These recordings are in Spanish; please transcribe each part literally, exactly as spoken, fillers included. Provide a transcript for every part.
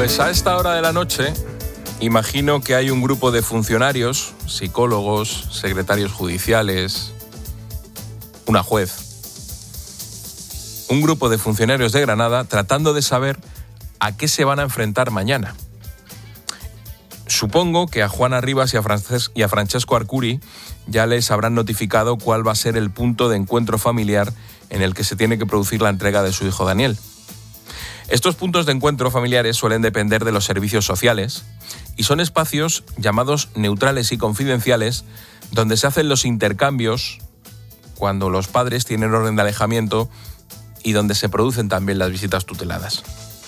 Pues a esta hora de la noche, imagino que hay un grupo de funcionarios, psicólogos, secretarios judiciales, una juez, un grupo de funcionarios de Granada tratando de saber a qué se van a enfrentar mañana. Supongo que a Juana Rivas y a, Frances- y a Francesco Arcuri ya les habrán notificado cuál va a ser el punto de encuentro familiar en el que se tiene que producir la entrega de su hijo Daniel. Estos puntos de encuentro familiares suelen depender de los servicios sociales y son espacios llamados neutrales y confidenciales donde se hacen los intercambios cuando los padres tienen orden de alejamiento y donde se producen también las visitas tuteladas.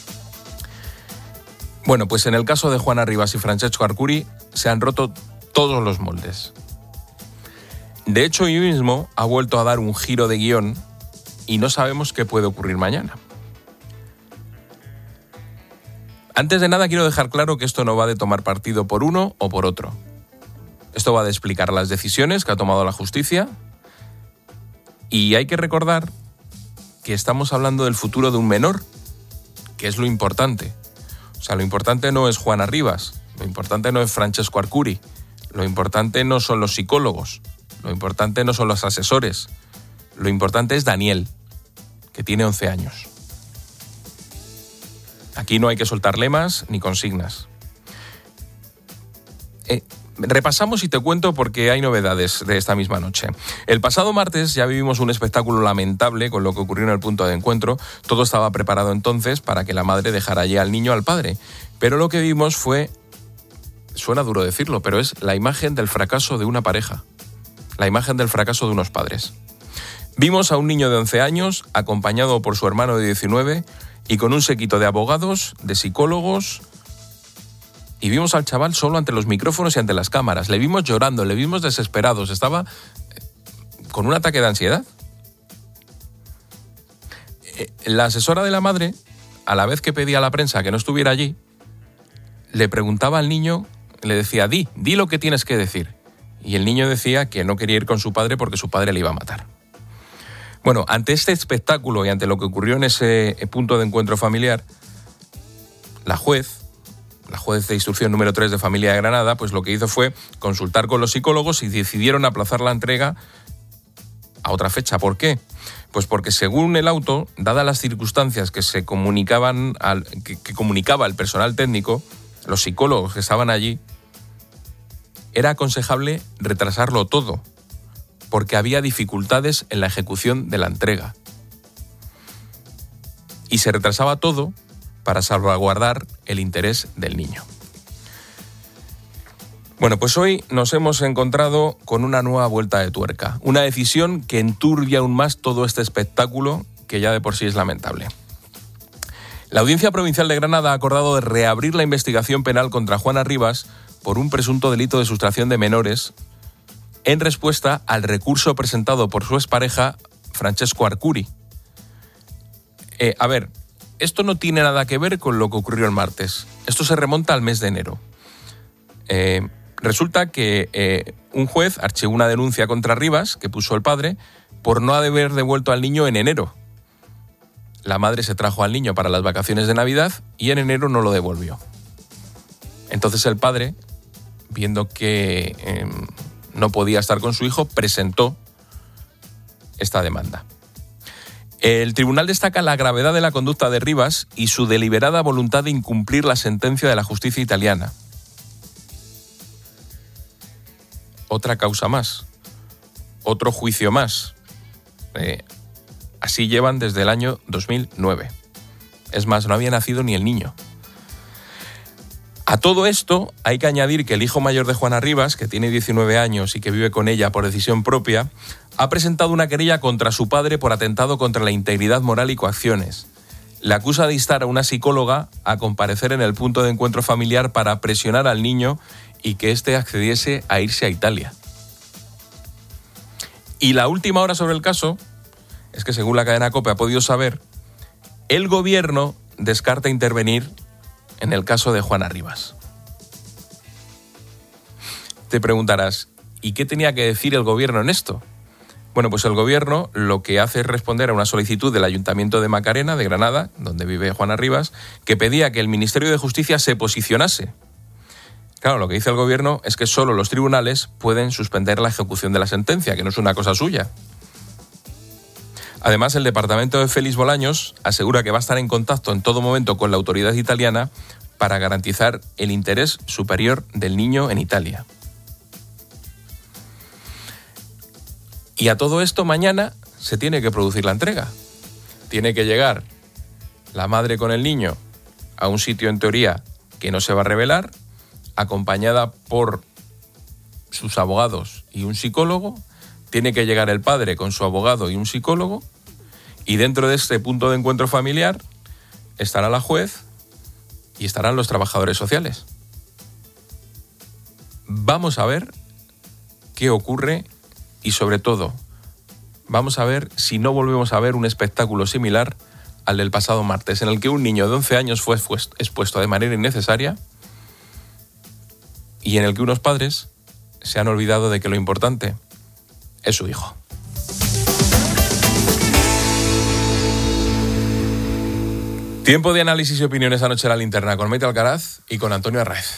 Bueno, pues en el caso de Juana Rivas y Francesco Arcuri se han roto todos los moldes. De hecho, hoy mismo ha vuelto a dar un giro de guión y no sabemos qué puede ocurrir mañana. Antes de nada, quiero dejar claro que esto no va de tomar partido por uno o por otro. Esto va de explicar las decisiones que ha tomado la justicia y hay que recordar que estamos hablando del futuro de un menor, que es lo importante. O sea, lo importante no es Juana Rivas, lo importante no es Francesco Arcuri, lo importante no son los psicólogos, lo importante no son los asesores, lo importante es Daniel, que tiene once años. Aquí no hay que soltar lemas ni consignas. Eh, repasamos y te cuento porque hay novedades de esta misma noche. El pasado martes ya vivimos un espectáculo lamentable con lo que ocurrió en el punto de encuentro. Todo estaba preparado entonces para que la madre dejara allí al niño al padre. Pero lo que vimos fue, suena duro decirlo, pero es la imagen del fracaso de una pareja. La imagen del fracaso de unos padres. Vimos a un niño de once años acompañado por su hermano de diecinueve y con un séquito de abogados, de psicólogos, y vimos al chaval solo ante los micrófonos y ante las cámaras. Le vimos llorando, le vimos desesperados, estaba con un ataque de ansiedad. La asesora de la madre, a la vez que pedía a la prensa que no estuviera allí, le preguntaba al niño, le decía, di, di lo que tienes que decir. Y el niño decía que no quería ir con su padre porque su padre le iba a matar. Bueno, ante este espectáculo y ante lo que ocurrió en ese punto de encuentro familiar, la juez, la juez de instrucción número tres de Familia de Granada, pues lo que hizo fue consultar con los psicólogos y decidieron aplazar la entrega a otra fecha. ¿Por qué? Pues porque según el auto, dadas las circunstancias que se comunicaban al, que, que comunicaba el personal técnico, los psicólogos que estaban allí, era aconsejable retrasarlo todo, porque había dificultades en la ejecución de la entrega. Y se retrasaba todo para salvaguardar el interés del niño. Bueno, pues hoy nos hemos encontrado con una nueva vuelta de tuerca, una decisión que enturbia aún más todo este espectáculo que ya de por sí es lamentable. La Audiencia Provincial de Granada ha acordado de reabrir la investigación penal contra Juana Rivas por un presunto delito de sustracción de menores en respuesta al recurso presentado por su expareja Francesco Arcuri. Eh, a ver, esto no tiene nada que ver con lo que ocurrió el martes. Esto se remonta al mes de enero. Eh, resulta que eh, un juez archivó una denuncia contra Rivas, que puso el padre, por no haber devuelto al niño en enero. La madre se trajo al niño para las vacaciones de Navidad y en enero no lo devolvió. Entonces el padre, viendo que eh, no podía estar con su hijo, presentó esta demanda. El tribunal destaca la gravedad de la conducta de Rivas y su deliberada voluntad de incumplir la sentencia de la justicia italiana. Otra causa más, otro juicio más. Eh, así llevan desde el año dos mil nueve. Es más, no había nacido ni el niño. A todo esto hay que añadir que el hijo mayor de Juana Rivas, que tiene diecinueve años y que vive con ella por decisión propia, ha presentado una querella contra su padre por atentado contra la integridad moral y coacciones. Le acusa de instar a una psicóloga a comparecer en el punto de encuentro familiar para presionar al niño y que éste accediese a irse a Italia. Y la última hora sobre el caso es que, según la cadena COPE ha podido saber, el gobierno descarta intervenir en el caso de Juana Rivas. Te preguntarás, ¿y qué tenía que decir el gobierno en esto? Bueno, pues el gobierno lo que hace es responder a una solicitud del Ayuntamiento de Macarena, de Granada, donde vive Juana Rivas, que pedía que el Ministerio de Justicia se posicionase. Claro, lo que dice el gobierno es que solo los tribunales pueden suspender la ejecución de la sentencia, que no es una cosa suya. Además, el departamento de Félix Bolaños asegura que va a estar en contacto en todo momento con la autoridad italiana para garantizar el interés superior del niño en Italia. Y a todo esto mañana se tiene que producir la entrega. Tiene que llegar la madre con el niño a un sitio en teoría que no se va a revelar, acompañada por sus abogados y un psicólogo. Tiene que llegar el padre con su abogado y un psicólogo. Y dentro de este punto de encuentro familiar estará la juez y estarán los trabajadores sociales. Vamos a ver qué ocurre. Y sobre todo, vamos a ver si no volvemos a ver un espectáculo similar al del pasado martes, en el que un niño de once años fue expuesto de manera innecesaria y en el que unos padres se han olvidado de que lo importante es su hijo. Tiempo de análisis y opiniones anoche en La Linterna con Maite Alcaraz y con Antonio Arraez.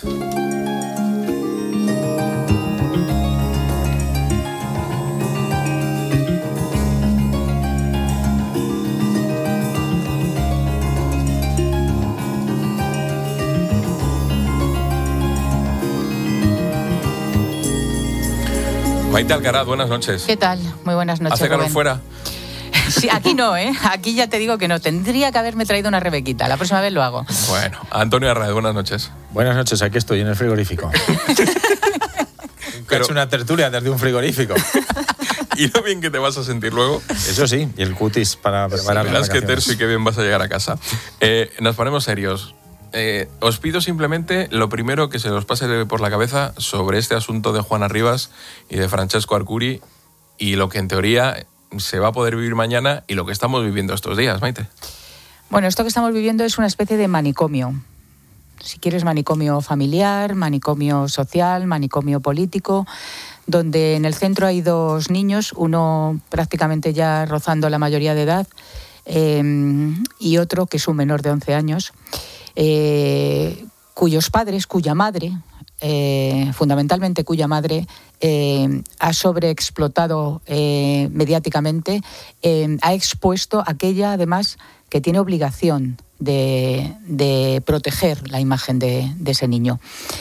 Maite Alcaraz, buenas noches. ¿Qué tal? Muy buenas noches. ¿Hace calor Rubén. fuera? Sí, aquí no, ¿eh? Aquí ya te digo que no. Tendría que haberme traído una rebequita. La próxima vez lo hago. Bueno, Antonio Arraez, buenas noches. Buenas noches, aquí estoy en el frigorífico. Pero... He hecho una tertulia desde un frigorífico. ¿Y lo bien que te vas a sentir luego? Eso sí, y el cutis para preparar sí, las vacaciones. Verás qué terso y qué bien vas a llegar a casa. Eh, nos ponemos serios. Eh, os pido simplemente lo primero que se os pase por la cabeza sobre este asunto de Juana Rivas y de Francesco Arcuri y lo que en teoría se va a poder vivir mañana y lo que estamos viviendo estos días, Maite. Bueno, esto que estamos viviendo es una especie de manicomio. Si quieres, manicomio familiar, manicomio social, manicomio político, donde en el centro hay dos niños, uno prácticamente ya rozando la mayoría de edad eh, y otro que es un menor de once años. Eh, cuyos padres, cuya madre, eh, fundamentalmente cuya madre, eh, ha sobreexplotado eh, mediáticamente, eh, ha expuesto aquella, además, que tiene obligación de, de proteger la imagen de, de ese niño.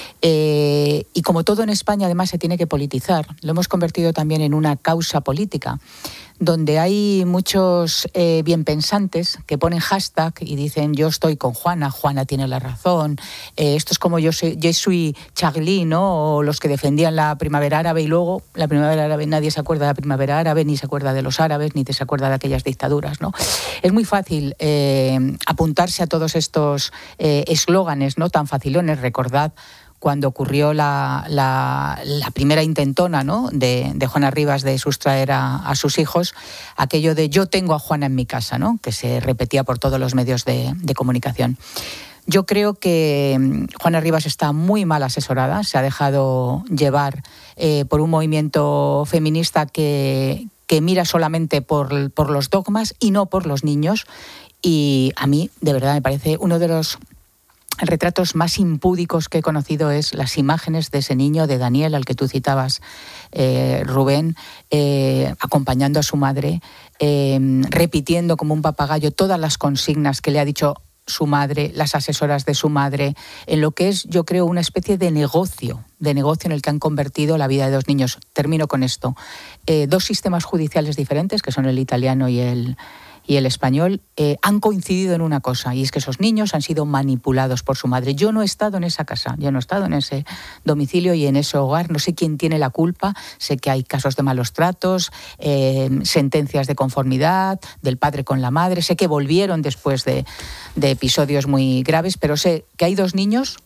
Eh, y como todo en España, además, se tiene que politizar, lo hemos convertido también en una causa política, donde hay muchos eh, bienpensantes que ponen hashtag y dicen yo estoy con Juana, Juana tiene la razón, eh, esto es como yo soy, yo soy Charlie, ¿no? O los que defendían la primavera árabe y luego la primavera árabe, nadie se acuerda de la primavera árabe, ni se acuerda de los árabes, ni se acuerda de aquellas dictaduras, ¿no? Es muy fácil eh, apuntarse a todos estos eh, eslóganes, ¿no? Tan facilones. Recordad cuando ocurrió la, la, la primera intentona, ¿no? de, de Juana Rivas de sustraer a, a sus hijos, aquello de yo tengo a Juana en mi casa, ¿no? Que se repetía por todos los medios de, de comunicación. Yo creo que Juana Rivas está muy mal asesorada, se ha dejado llevar eh, por un movimiento feminista que, que mira solamente por, por los dogmas y no por los niños, y a mí, de verdad, me parece uno de los retratos más impúdicos que he conocido es las imágenes de ese niño, de Daniel, al que tú citabas, eh, Rubén, eh, acompañando a su madre, eh, repitiendo como un papagayo todas las consignas que le ha dicho su madre, las asesoras de su madre, en lo que es, yo creo, una especie de negocio, de negocio en el que han convertido la vida de dos niños. Termino con esto. Eh, dos sistemas judiciales diferentes, que son el italiano y el y el español, eh, han coincidido en una cosa, y es que esos niños han sido manipulados por su madre. Yo no he estado en esa casa, yo no he estado en ese domicilio y en ese hogar, no sé quién tiene la culpa, sé que hay casos de malos tratos, eh, sentencias de conformidad del padre con la madre, sé que volvieron después de, de episodios muy graves, pero sé que hay dos niños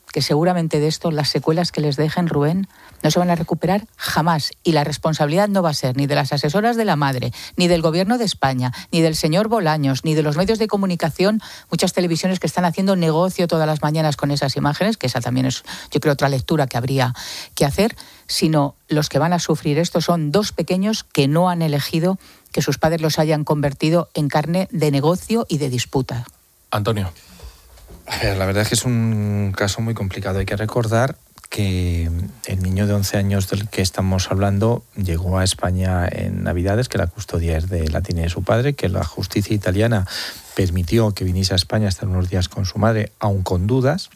que seguramente de esto las secuelas que les dejen, Rubén, no se van a recuperar jamás. Y la responsabilidad no va a ser ni de las asesoras de la madre, ni del Gobierno de España, ni del señor Bolaños, ni de los medios de comunicación, muchas televisiones que están haciendo negocio todas las mañanas con esas imágenes, que esa también es, yo creo, otra lectura que habría que hacer, sino los que van a sufrir esto son dos pequeños que no han elegido que sus padres los hayan convertido en carne de negocio y de disputa. Antonio. A ver, la verdad es que es un caso muy complicado. Hay que recordar que el niño de once años del que estamos hablando llegó a España en Navidades, que la custodia es de la tiene de su padre, que la justicia italiana permitió que viniese a España a estar unos días con su madre, aun con dudas,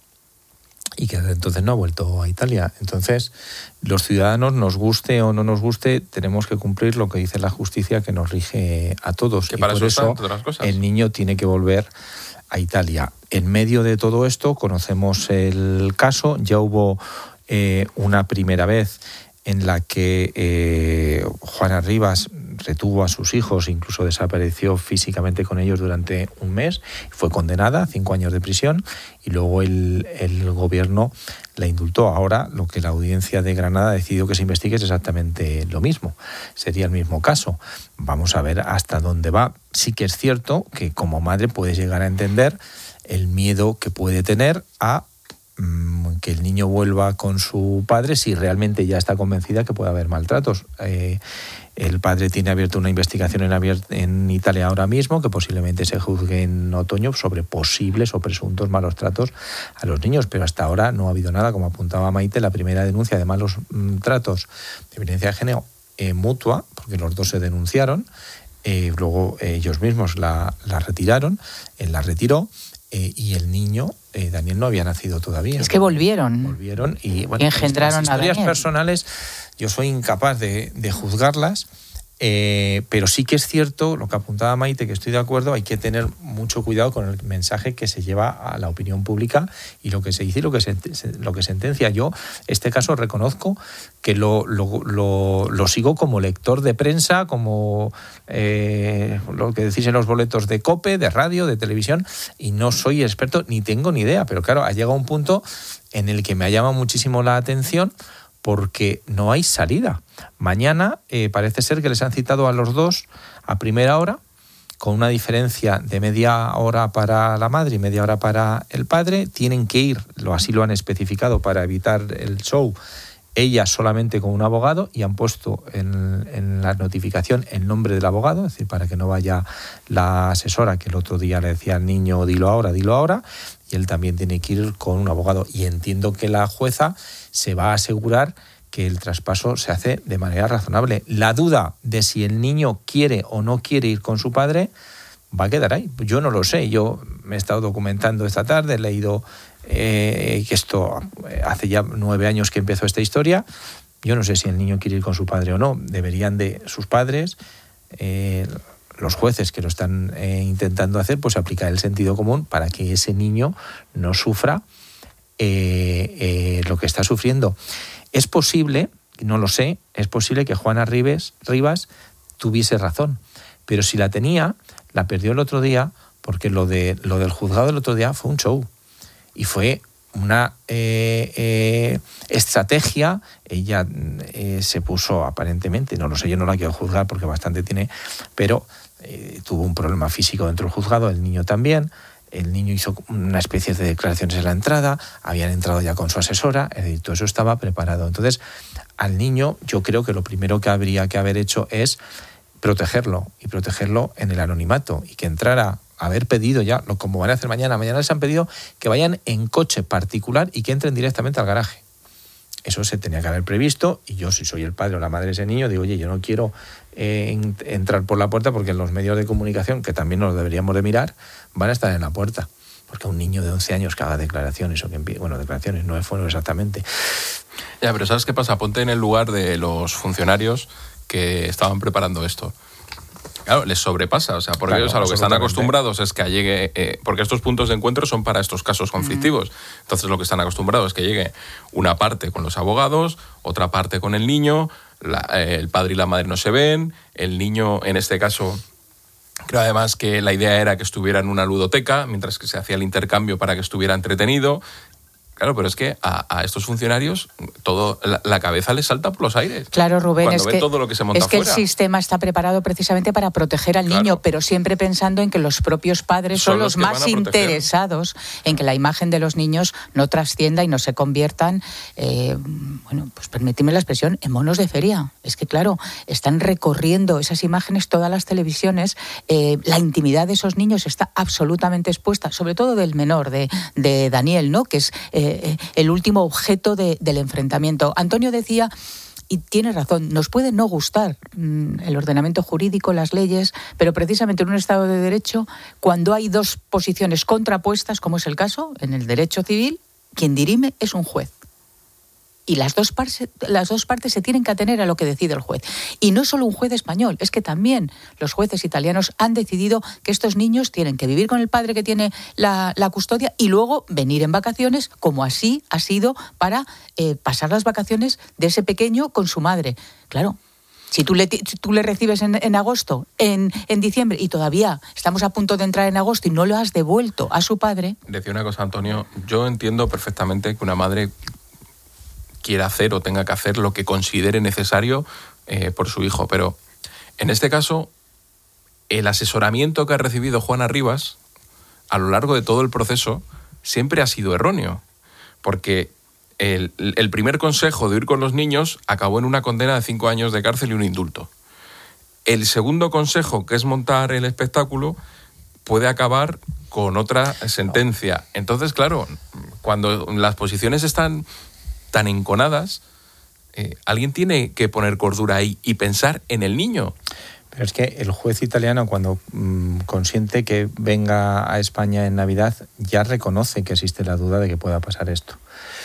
y que desde entonces no ha vuelto a Italia. Entonces, los ciudadanos, nos guste o no nos guste, tenemos que cumplir lo que dice la justicia, que nos rige a todos. Que y para por eso, eso está, todas las cosas. El niño tiene que volver a Italia. En medio de todo esto, conocemos el caso. Ya hubo eh, una primera vez en la que eh, Juana Rivas retuvo a sus hijos, incluso desapareció físicamente con ellos durante un mes, fue condenada a cinco años de prisión y luego el, el gobierno la indultó. Ahora lo que la audiencia de Granada ha decidido que se investigue es exactamente lo mismo, sería el mismo caso. Vamos a ver hasta dónde va. Sí que es cierto que como madre puedes llegar a entender el miedo que puede tener a que el niño vuelva con su padre si realmente ya está convencida que puede haber maltratos. Eh, el padre tiene abierto una investigación en, abier- en Italia ahora mismo, que posiblemente se juzgue en otoño, sobre posibles o presuntos malos tratos a los niños, pero hasta ahora no ha habido nada. Como apuntaba Maite, la primera denuncia de malos mm, tratos de violencia de género eh, mutua, porque los dos se denunciaron, eh, luego eh, ellos mismos la, la retiraron, él la retiró, Eh, y el niño, eh, Daniel, no había nacido todavía. Es que volvieron. Volvieron y, bueno, y engendraron las a historias Daniel. personales, yo soy incapaz de, de juzgarlas, eh, pero sí que es cierto, lo que apuntaba Maite, que estoy de acuerdo, hay que tener mucho cuidado con el mensaje que se lleva a la opinión pública y lo que se dice y lo que se, lo que sentencia. Yo, este caso, reconozco que lo, lo, lo, lo sigo como lector de prensa, como eh, lo que decís en los boletos de COPE, de radio, de televisión, y no soy experto ni tengo ni idea, pero claro, ha llegado un punto en el que me ha llamado muchísimo la atención porque no hay salida. Mañana eh, parece ser que les han citado a los dos a primera hora, con una diferencia de media hora para la madre y media hora para el padre. Tienen que ir, lo así lo han especificado, para evitar el show, ella solamente con un abogado, y han puesto en, en la notificación el nombre del abogado, es decir, para que no vaya la asesora que el otro día le decía al niño dilo ahora, dilo ahora, y él también tiene que ir con un abogado. Y entiendo que la jueza se va a asegurar que el traspaso se hace de manera razonable. La duda de si el niño quiere o no quiere ir con su padre va a quedar ahí. Yo no lo sé, yo me he estado documentando esta tarde, he leído eh, que esto hace ya nueve años que empezó esta historia. Yo no sé si el niño quiere ir con su padre o no. Deberían de sus padres, eh, los jueces que lo están eh, intentando hacer, pues aplicar el sentido común para que ese niño no sufra eh, eh, lo que está sufriendo. Es posible, no lo sé, es posible que Juana Rivas, Rivas tuviese razón, pero si la tenía, la perdió el otro día, porque lo, de, lo del juzgado del otro día fue un show y fue una eh, eh, estrategia. Ella eh, se puso aparentemente, no lo sé, yo no la quiero juzgar porque bastante tiene, pero eh, tuvo un problema físico dentro del juzgado, el niño también. El niño hizo una especie de declaraciones en la entrada, habían entrado ya con su asesora, es decir, todo eso estaba preparado. Entonces, al niño yo creo que lo primero que habría que haber hecho es protegerlo, y protegerlo en el anonimato, y que entrara, haber pedido ya, como van a hacer mañana, mañana les han pedido que vayan en coche particular y que entren directamente al garaje. Eso se tenía que haber previsto, y yo, si soy el padre o la madre de ese niño, digo, oye, yo no quiero eh, entrar por la puerta, porque en los medios de comunicación, que también nos deberíamos de mirar, van a estar en la puerta. Porque un niño de once años que haga declaraciones, o que empie... bueno, declaraciones no fueron exactamente. Ya, pero ¿sabes qué pasa? Ponte en el lugar de los funcionarios que estaban preparando esto. Claro, les sobrepasa, o sea, porque claro, ellos a lo que están acostumbrados es que llegue, eh, porque estos puntos de encuentro son para estos casos conflictivos. Mm. Entonces lo que están acostumbrados es que llegue una parte con los abogados, otra parte con el niño, la, eh, el padre y la madre no se ven, el niño, en este caso, creo además que la idea era que estuviera en una ludoteca, mientras que se hacía el intercambio para que estuviera entretenido. Claro, pero es que a, a estos funcionarios todo la, la cabeza les salta por los aires. Claro, Rubén, cuando es ven que, todo lo que se monta es que fuera. el sistema está preparado precisamente para proteger al Claro. niño, pero siempre pensando en que los propios padres son, Son los los que van más a proteger. interesados en que la imagen de los niños no trascienda y no se conviertan, eh, bueno, pues permíteme la expresión, en monos de feria. Es que, claro, están recorriendo esas imágenes todas las televisiones, eh, la intimidad de esos niños está absolutamente expuesta, sobre todo del menor, de, de Daniel, ¿no? Que es eh, el último objeto de, del enfrentamiento. Antonio decía, y tiene razón, nos puede no gustar mmm, el ordenamiento jurídico, las leyes, pero precisamente en un Estado de Derecho, cuando hay dos posiciones contrapuestas, como es el caso en el derecho civil, quien dirime es un juez. Y las dos, partes, las dos partes se tienen que atener a lo que decide el juez. Y no solo un juez español, es que también los jueces italianos han decidido que estos niños tienen que vivir con el padre que tiene la, la custodia y luego venir en vacaciones, como así ha sido para eh, pasar las vacaciones de ese pequeño con su madre. Claro. Si tú le, si tú le recibes en, en agosto, en, en diciembre, y todavía estamos a punto de entrar en agosto y no lo has devuelto a su padre... Decía una cosa, Antonio, yo entiendo perfectamente que una madre quiera hacer o tenga que hacer lo que considere necesario eh, por su hijo, pero en este caso, el asesoramiento que ha recibido Juana Rivas a lo largo de todo el proceso siempre ha sido erróneo, porque el, el primer consejo de ir con los niños acabó en una condena de cinco años de cárcel y un indulto. El segundo consejo, que es montar el espectáculo, puede acabar con otra sentencia. Entonces, claro, cuando las posiciones están tan enconadas, eh, alguien tiene que poner cordura ahí y pensar en el niño. Pero es que el juez italiano, cuando mmm, consiente que venga a España en Navidad, ya reconoce que existe la duda de que pueda pasar esto.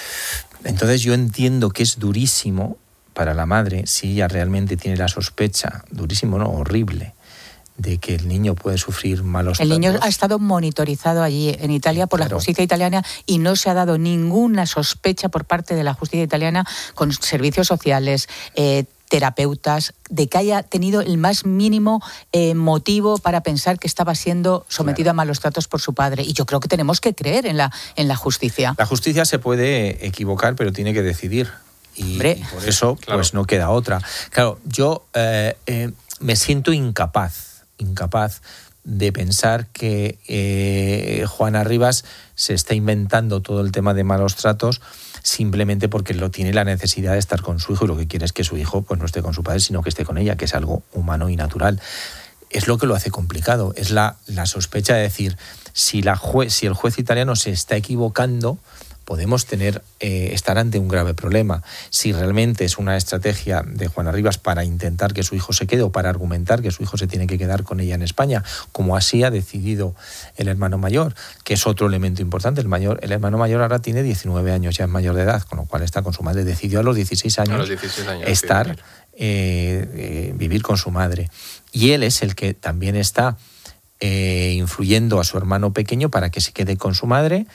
Entonces yo entiendo que es durísimo para la madre, si ella realmente tiene la sospecha, durísimo, no, horrible, de que el niño puede sufrir malos El tratos. niño ha estado monitorizado allí en Italia por claro. la justicia italiana y no se ha dado ninguna sospecha por parte de la justicia italiana con servicios sociales, eh, terapeutas, de que haya tenido el más mínimo eh, motivo para pensar que estaba siendo sometido claro. a malos tratos por su padre. Y yo creo que tenemos que creer en la, en la justicia. La justicia se puede equivocar, pero tiene que decidir. Y, y por eso claro. pues no queda otra. Claro, yo eh, eh, me siento incapaz incapaz de pensar que eh, Juana Rivas se está inventando todo el tema de malos tratos simplemente porque lo tiene la necesidad de estar con su hijo y lo que quiere es que su hijo pues no esté con su padre, sino que esté con ella, que es algo humano y natural. Es lo que lo hace complicado, es la, la sospecha de decir, si, la jue- si el juez italiano se está equivocando, podemos tener eh, estar ante un grave problema. Si realmente es una estrategia de Juana Rivas para intentar que su hijo se quede o para argumentar que su hijo se tiene que quedar con ella en España, como así ha decidido el hermano mayor, que es otro elemento importante. El mayor, el hermano mayor ahora tiene diecinueve años, ya es mayor de edad, con lo cual está con su madre. Decidió a los dieciséis años, a los dieciséis años estar, eh, eh, vivir con su madre. Y él es el que también está eh, influyendo a su hermano pequeño para que se quede con su madre.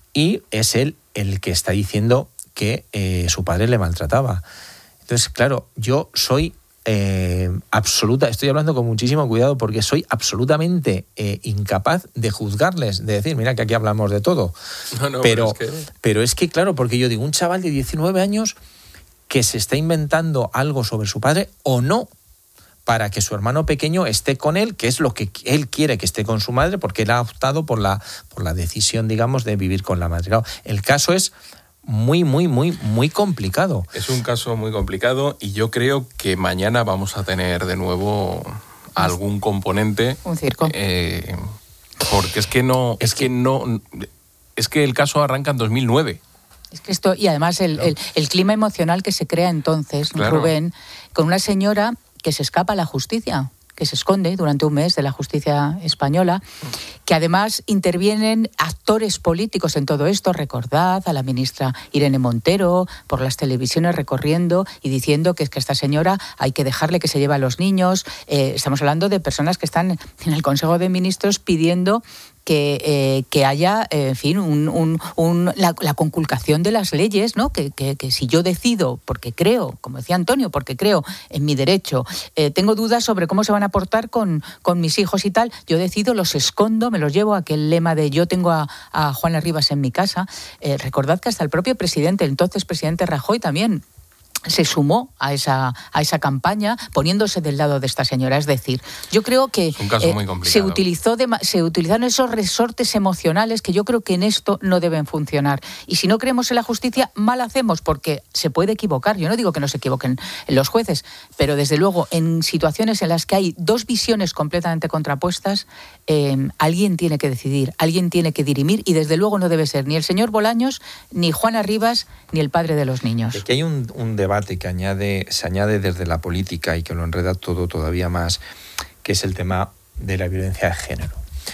Y es él el que está diciendo que eh, su padre le maltrataba. Entonces, claro, yo soy eh, absoluta, estoy hablando con muchísimo cuidado porque soy absolutamente eh, incapaz de juzgarles, de decir, mira que aquí hablamos de todo. No, no, pero, pero, es que... pero es que, claro, porque yo digo, un chaval de diecinueve años que se está inventando algo sobre su padre o no, para que su hermano pequeño esté con él, que es lo que él quiere que esté con su madre, porque él ha optado por la, por la decisión, digamos, de vivir con la madre. Claro, el caso es muy, muy, muy, muy complicado. Es un caso muy complicado y yo creo que mañana vamos a tener de nuevo algún componente. Un circo. Eh, porque es que no, es que no, es que el caso arranca en dos mil nueve. Es que esto, y además el, el, el clima emocional que se crea entonces, claro. Rubén, con una señora que se escapa a la justicia, que se esconde durante un mes de la justicia española, que además intervienen actores políticos en todo esto. Recordad a la ministra Irene Montero por las televisiones recorriendo y diciendo que es que esta señora hay que dejarle que se lleve a los niños. Eh, estamos hablando de personas que están en el Consejo de Ministros pidiendo que, eh, que haya, eh, en fin, un, un, un, la, la conculcación de las leyes, ¿no? Que, que, que si yo decido, porque creo, como decía Antonio, porque creo en mi derecho, eh, tengo dudas sobre cómo se van a portar con, con mis hijos y tal, yo decido, los escondo, me los llevo a aquel lema de yo tengo a, a Juana Rivas en mi casa. Eh, recordad que hasta el propio presidente, el entonces presidente Rajoy, también se sumó a esa a esa campaña poniéndose del lado de esta señora. Es decir, yo creo que es un caso eh, muy complicado. se utilizó de, se utilizaron esos resortes emocionales que yo creo que en esto no deben funcionar. Y si no creemos en la justicia, mal hacemos, porque se puede equivocar. Yo no digo que no se equivoquen los jueces, pero desde luego en situaciones en las que hay dos visiones completamente contrapuestas, eh, alguien tiene que decidir, alguien tiene que dirimir, y desde luego no debe ser ni el señor Bolaños, ni Juana Rivas, ni el padre de los niños. Aquí hay un, un debate que añade, se añade desde la política y que lo enreda todo todavía más, que es el tema de la violencia de género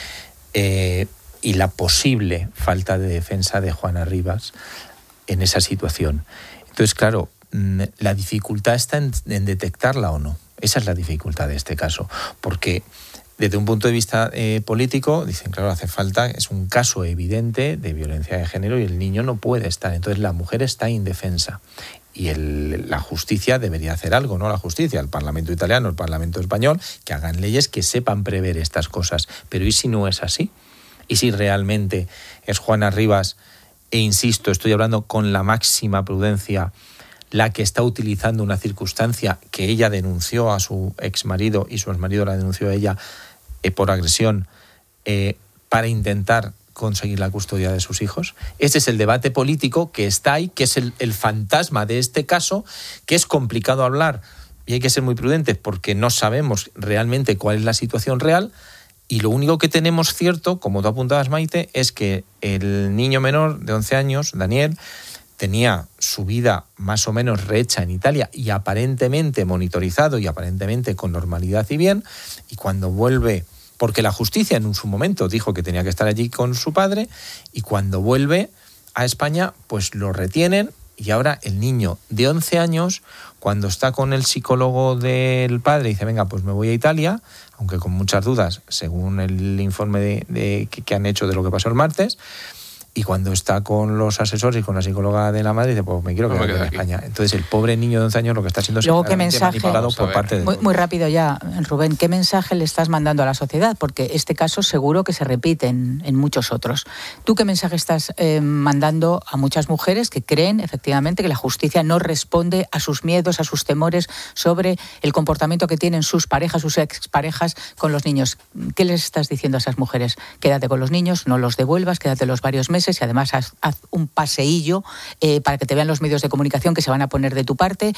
eh, y la posible falta de defensa de Juana Rivas en esa situación. Entonces, claro, la dificultad está en, en detectarla o no. Esa es la dificultad de este caso, porque desde un punto de vista eh, político, dicen, claro, hace falta, es un caso evidente de violencia de género y el niño no puede estar. Entonces la mujer está indefensa. Y el, la justicia debería hacer algo, ¿no? La justicia, el Parlamento italiano, el Parlamento español, que hagan leyes que sepan prever estas cosas. Pero ¿y si no es así? ¿Y si realmente es Juana Rivas, e insisto, estoy hablando con la máxima prudencia, la que está utilizando una circunstancia que ella denunció a su exmarido y su exmarido la denunció a ella eh, por agresión eh, para intentar conseguir la custodia de sus hijos? Ese es el debate político que está ahí, que es el, el fantasma de este caso, que es complicado hablar y hay que ser muy prudentes porque no sabemos realmente cuál es la situación real, y lo único que tenemos cierto, como tú apuntabas, Maite, es que el niño menor de once años, Daniel, tenía su vida más o menos rehecha en Italia y aparentemente monitorizado y aparentemente con normalidad y bien, y cuando vuelve, porque la justicia en su momento dijo que tenía que estar allí con su padre, y cuando vuelve a España, pues lo retienen, y ahora el niño de once años, cuando está con el psicólogo del padre, dice, venga, pues me voy a Italia, aunque con muchas dudas, según el informe de, de, que, que han hecho de lo que pasó el martes, y cuando está con los asesores y con la psicóloga de la madre, dice, pues me quiero quedar en España. Entonces el pobre niño de once años lo que está siendo Luego, ¿qué mensaje? manipulado por parte de... Muy, muy rápido ya, Rubén, ¿qué mensaje le estás mandando a la sociedad? Porque este caso seguro que se repite en, en muchos otros. ¿Tú qué mensaje estás eh, mandando a muchas mujeres que creen efectivamente que la justicia no responde a sus miedos, a sus temores sobre el comportamiento que tienen sus parejas, sus exparejas con los niños? ¿Qué les estás diciendo a esas mujeres? Quédate con los niños, no los devuelvas, quédate los varios meses, y además haz, haz un paseillo eh, para que te vean los medios de comunicación que se van a poner de tu parte.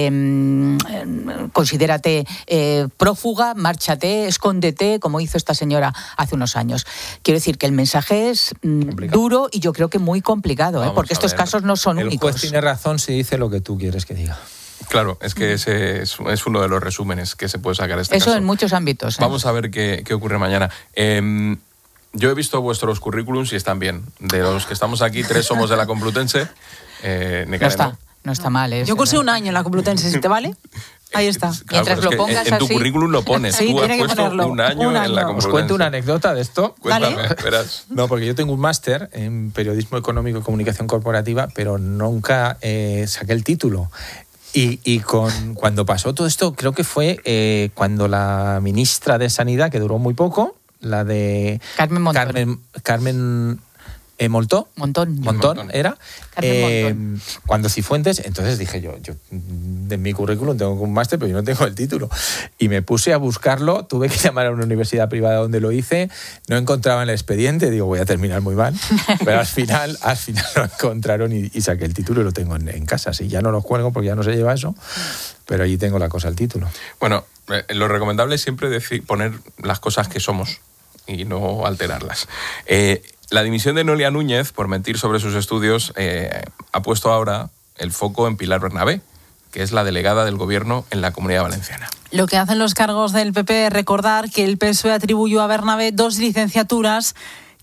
Eh, considérate eh, prófuga, márchate, escóndete, como hizo esta señora hace unos años. Quiero decir que el mensaje es mm, duro y yo creo que muy complicado, ¿eh? Porque estos casos no son el únicos. El juez tiene razón si dice lo que tú quieres que diga. Claro, es que ese es, es uno de los resúmenes que se puede sacar de este Eso caso. en muchos ámbitos. ¿eh? Vamos a ver qué, qué ocurre mañana. Eh, Yo he visto vuestros currículums y están bien. De los que estamos aquí, tres somos de la Complutense. Eh, no, está, no está mal. ¿eh? Yo cursé un año en la Complutense, ¿si te vale? Ahí está. Claro, mientras lo pongas en, en tu así. currículum lo pones. Sí, Tú has tiene que puesto ponerlo. un año, Un año. en la Os Complutense. cuento una anécdota de esto. Cuéntame, Dale. verás. No, porque yo tengo un máster en periodismo económico y comunicación corporativa, pero nunca eh, saqué el título. Y, y con, cuando pasó todo esto, creo que fue eh, cuando la ministra de Sanidad, que duró muy poco, la de Carmen Montón. Carmen, Carmen eh, Moltó, Montón. Montón, Montón. era. Carmen Eh, Montón. cuando Cifuentes, entonces dije yo, yo de mi currículum tengo un máster, pero yo no tengo el título. Y me puse a buscarlo, tuve que llamar a una universidad privada donde lo hice, no encontraba el expediente, digo, voy a terminar muy mal. Pero al final, al final lo encontraron y, y saqué el título y lo tengo en, en casa. Sí, ya no lo cuelgo porque ya no se lleva eso, pero allí tengo la cosa, el título. Bueno, eh, lo recomendable es siempre decir, poner las cosas que somos y no alterarlas. Eh, la dimisión de Noelia Núñez por mentir sobre sus estudios eh, ha puesto ahora el foco en Pilar Bernabé, que es la delegada del Gobierno en la Comunidad Valenciana. Lo que hacen los cargos del P P es recordar que el P S O E atribuyó a Bernabé dos licenciaturas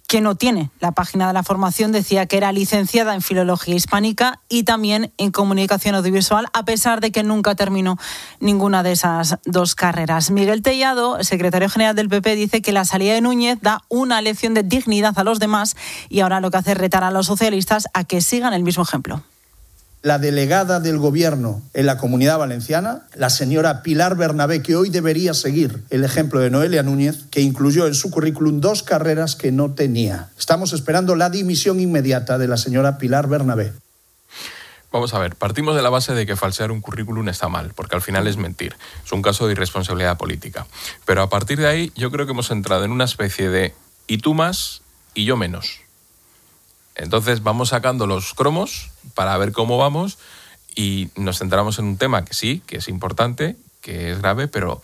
que no tiene. La página de la formación decía que era licenciada en Filología Hispánica y también en Comunicación Audiovisual, a pesar de que nunca terminó ninguna de esas dos carreras. Miguel Tellado, secretario general del P P, dice que la salida de Núñez da una lección de dignidad a los demás y ahora lo que hace es retar a los socialistas a que sigan el mismo ejemplo. La delegada del Gobierno en la Comunidad Valenciana, la señora Pilar Bernabé, que hoy debería seguir el ejemplo de Noelia Núñez, que incluyó en su currículum dos carreras que no tenía. Estamos esperando la dimisión inmediata de la señora Pilar Bernabé. Vamos a ver, partimos de la base de que falsear un currículum está mal, porque al final es mentir. Es un caso de irresponsabilidad política. Pero a partir de ahí yo creo que hemos entrado en una especie de y tú más y yo menos. Entonces vamos sacando los cromos para ver cómo vamos y nos centramos en un tema que sí, que es importante, que es grave, pero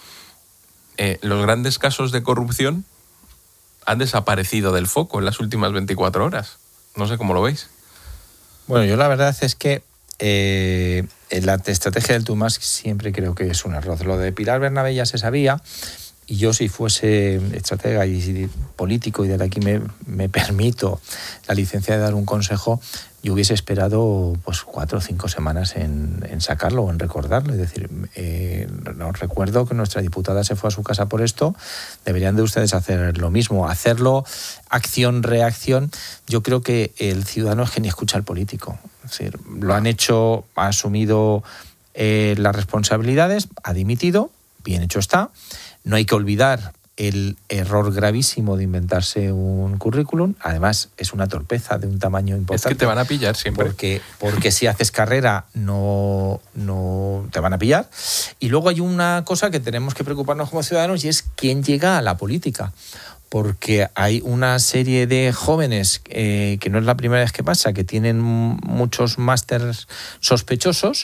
eh, los grandes casos de corrupción han desaparecido del foco en las últimas veinticuatro horas. No sé cómo lo veis. Bueno, yo la verdad es que eh, la estrategia del tú más siempre creo que es un error. Lo de Pilar Bernabé ya se sabía. Y yo, si fuese estratega y político, y desde aquí me, me permito la licencia de dar un consejo, yo hubiese esperado pues cuatro o cinco semanas en, en sacarlo o en recordarlo. Es decir, eh, os recuerdo que nuestra diputada se fue a su casa por esto. Deberían de ustedes hacer lo mismo, hacerlo acción-reacción. Yo creo que el ciudadano es que ni escucha al político. Es decir, lo han hecho, ha asumido eh, las responsabilidades, ha dimitido, bien hecho está. No hay que olvidar el error gravísimo de inventarse un currículum. Además, es una torpeza de un tamaño importante. Es que te van a pillar siempre. Porque, porque si haces carrera no, no te van a pillar. Y luego hay una cosa que tenemos que preocuparnos como ciudadanos y es quién llega a la política. Porque hay una serie de jóvenes, eh, que no es la primera vez que pasa, que tienen muchos másters sospechosos,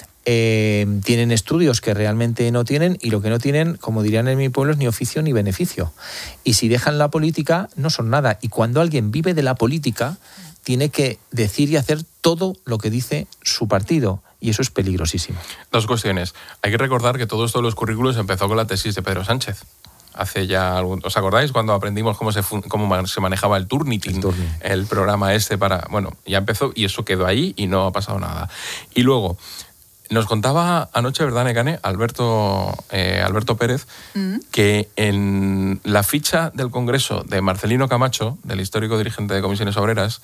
Eh, tienen estudios que realmente no tienen y lo que no tienen, como dirían en mi pueblo, es ni oficio ni beneficio. Y si dejan la política, no son nada. Y cuando alguien vive de la política, tiene que decir y hacer todo lo que dice su partido. Y eso es peligrosísimo. Dos cuestiones. Hay que recordar que todo esto de los currículos empezó con la tesis de Pedro Sánchez. Hace ya algún... ¿Os acordáis cuando aprendimos cómo se, cómo se manejaba el Turnitin? El, turning. el programa este para... Bueno, ya empezó y eso quedó ahí y no ha pasado nada. Y luego... Nos contaba anoche, ¿verdad, Nekane? Alberto, eh, Alberto Pérez, mm. que en la ficha del Congreso de Marcelino Camacho, del histórico dirigente de Comisiones Obreras,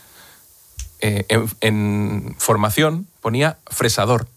eh, en, en formación ponía fresador.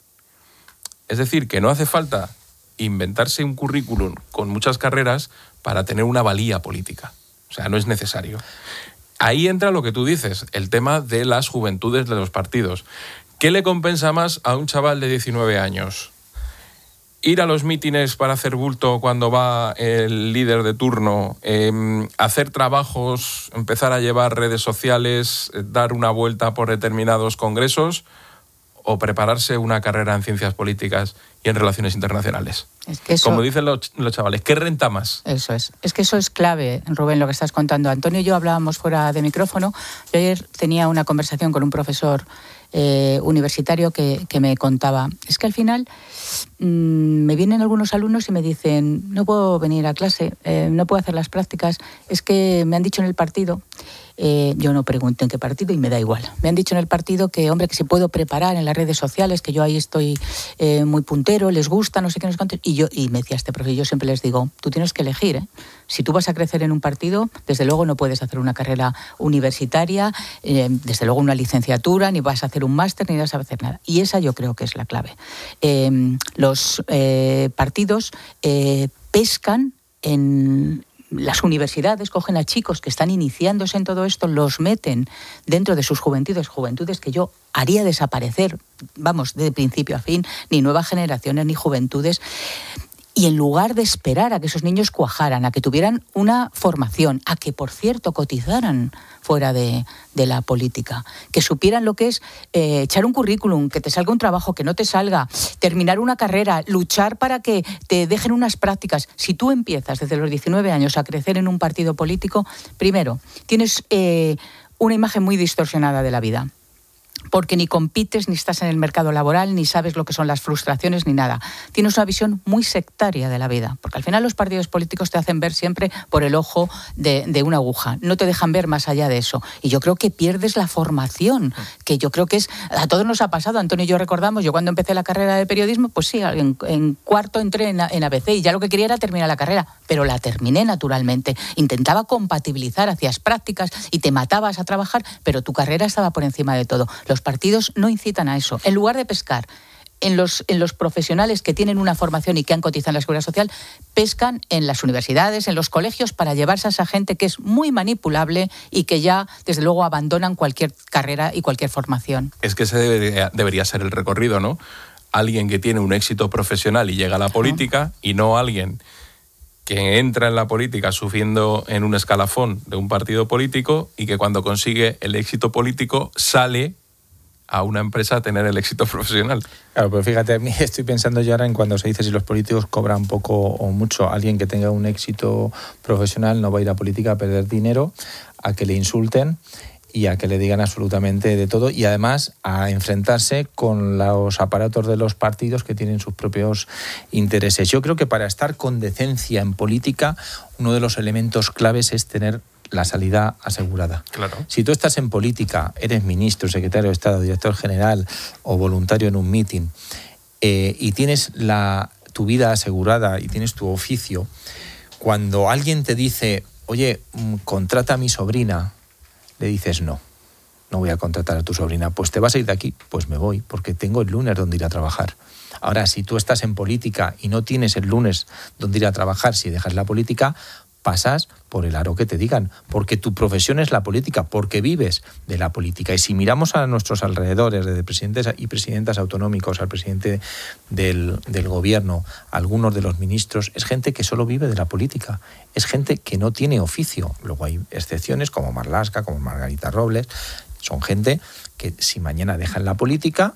Es decir, que no hace falta inventarse un currículum con muchas carreras para tener una valía política. O sea, no es necesario. Ahí entra lo que tú dices, el tema de las juventudes de los partidos. ¿Qué le compensa más a un chaval de diecinueve años? Ir a los mítines para hacer bulto cuando va el líder de turno, eh, hacer trabajos, empezar a llevar redes sociales, dar una vuelta por determinados congresos, o prepararse una carrera en ciencias políticas y en relaciones internacionales. Es que eso, como dicen los, los chavales, ¿qué renta más? Eso es. Es que eso es clave, Rubén, lo que estás contando. Antonio y yo hablábamos fuera de micrófono. Yo ayer tenía una conversación con un profesor eh, universitario que, que me contaba. Es que al final mmm, me vienen algunos alumnos y me dicen, no puedo venir a clase, eh, no puedo hacer las prácticas, es que me han dicho en el partido... Eh, yo no pregunto en qué partido y me da igual. Me han dicho en el partido que, hombre, que si puedo preparar en las redes sociales, que yo ahí estoy eh, muy puntero, les gusta, no sé qué, no sé cuánto. Y, yo, y me decía este profe, yo siempre les digo, tú tienes que elegir, ¿eh? Si tú vas a crecer en un partido, desde luego no puedes hacer una carrera universitaria, eh, desde luego una licenciatura, ni vas a hacer un máster, ni vas a hacer nada. Y esa yo creo que es la clave. Eh, los eh, partidos eh, pescan en... Las universidades cogen a chicos que están iniciándose en todo esto, los meten dentro de sus juventudes, juventudes que yo haría desaparecer, vamos, de principio a fin, ni nuevas generaciones, ni juventudes. Y en lugar de esperar a que esos niños cuajaran, a que tuvieran una formación, a que, por cierto, cotizaran fuera de, de la política, que supieran lo que es eh, echar un currículum, que te salga un trabajo, que no te salga, terminar una carrera, luchar para que te dejen unas prácticas. Si tú empiezas desde los diecinueve años a crecer en un partido político, primero, tienes eh, una imagen muy distorsionada de la vida. porque ni compites, ni estás en el mercado laboral, ni sabes lo que son las frustraciones, ni nada. Tienes una visión muy sectaria de la vida, porque al final los partidos políticos te hacen ver siempre por el ojo de, de una aguja, no te dejan ver más allá de eso. Y yo creo que pierdes la formación, que yo creo que es, a todos nos ha pasado, Antonio y yo recordamos, yo cuando empecé la carrera de periodismo, pues sí, en, en cuarto entré en, en A B C y ya lo que quería era terminar la carrera, pero la terminé naturalmente. Intentaba compatibilizar, hacías prácticas y te matabas a trabajar, pero tu carrera estaba por encima de todo. Los partidos no incitan a eso. En lugar de pescar en los, en los profesionales que tienen una formación y que han cotizado en la Seguridad Social, pescan en las universidades, en los colegios, para llevarse a esa gente que es muy manipulable y que ya, desde luego, abandonan cualquier carrera y cualquier formación. Es que ese debería, debería ser el recorrido, ¿no? Alguien que tiene un éxito profesional y llega a la política, y no alguien que entra en la política sufriendo en un escalafón de un partido político y que cuando consigue el éxito político sale a una empresa a tener el éxito profesional. Claro, pero fíjate, a mí estoy pensando ya ahora en cuando se dice si los políticos cobran poco o mucho. Alguien que tenga un éxito profesional no va a ir a política a perder dinero, a que le insulten y a que le digan absolutamente de todo, y además a enfrentarse con los aparatos de los partidos que tienen sus propios intereses. Yo creo que para estar con decencia en política, uno de los elementos claves es tener la salida asegurada. Claro. Si tú estás en política, eres ministro, secretario de Estado, director general o voluntario en un mitin, eh, y tienes la, tu vida asegurada y tienes tu oficio, cuando alguien te dice, oye, contrata a mi sobrina, le dices no, no voy a contratar a tu sobrina. Pues te vas a ir de aquí, pues me voy, porque tengo el lunes donde ir a trabajar. Ahora, si tú estás en política y no tienes el lunes donde ir a trabajar, si dejas la política, pasas por el aro que te digan, porque tu profesión es la política, porque vives de la política. Y si miramos a nuestros alrededores, desde presidentes y presidentas autonómicos al presidente del, del gobierno, algunos de los ministros, es gente que solo vive de la política, es gente que no tiene oficio. Luego hay excepciones como Marlaska, como Margarita Robles, son gente que si mañana dejan la política,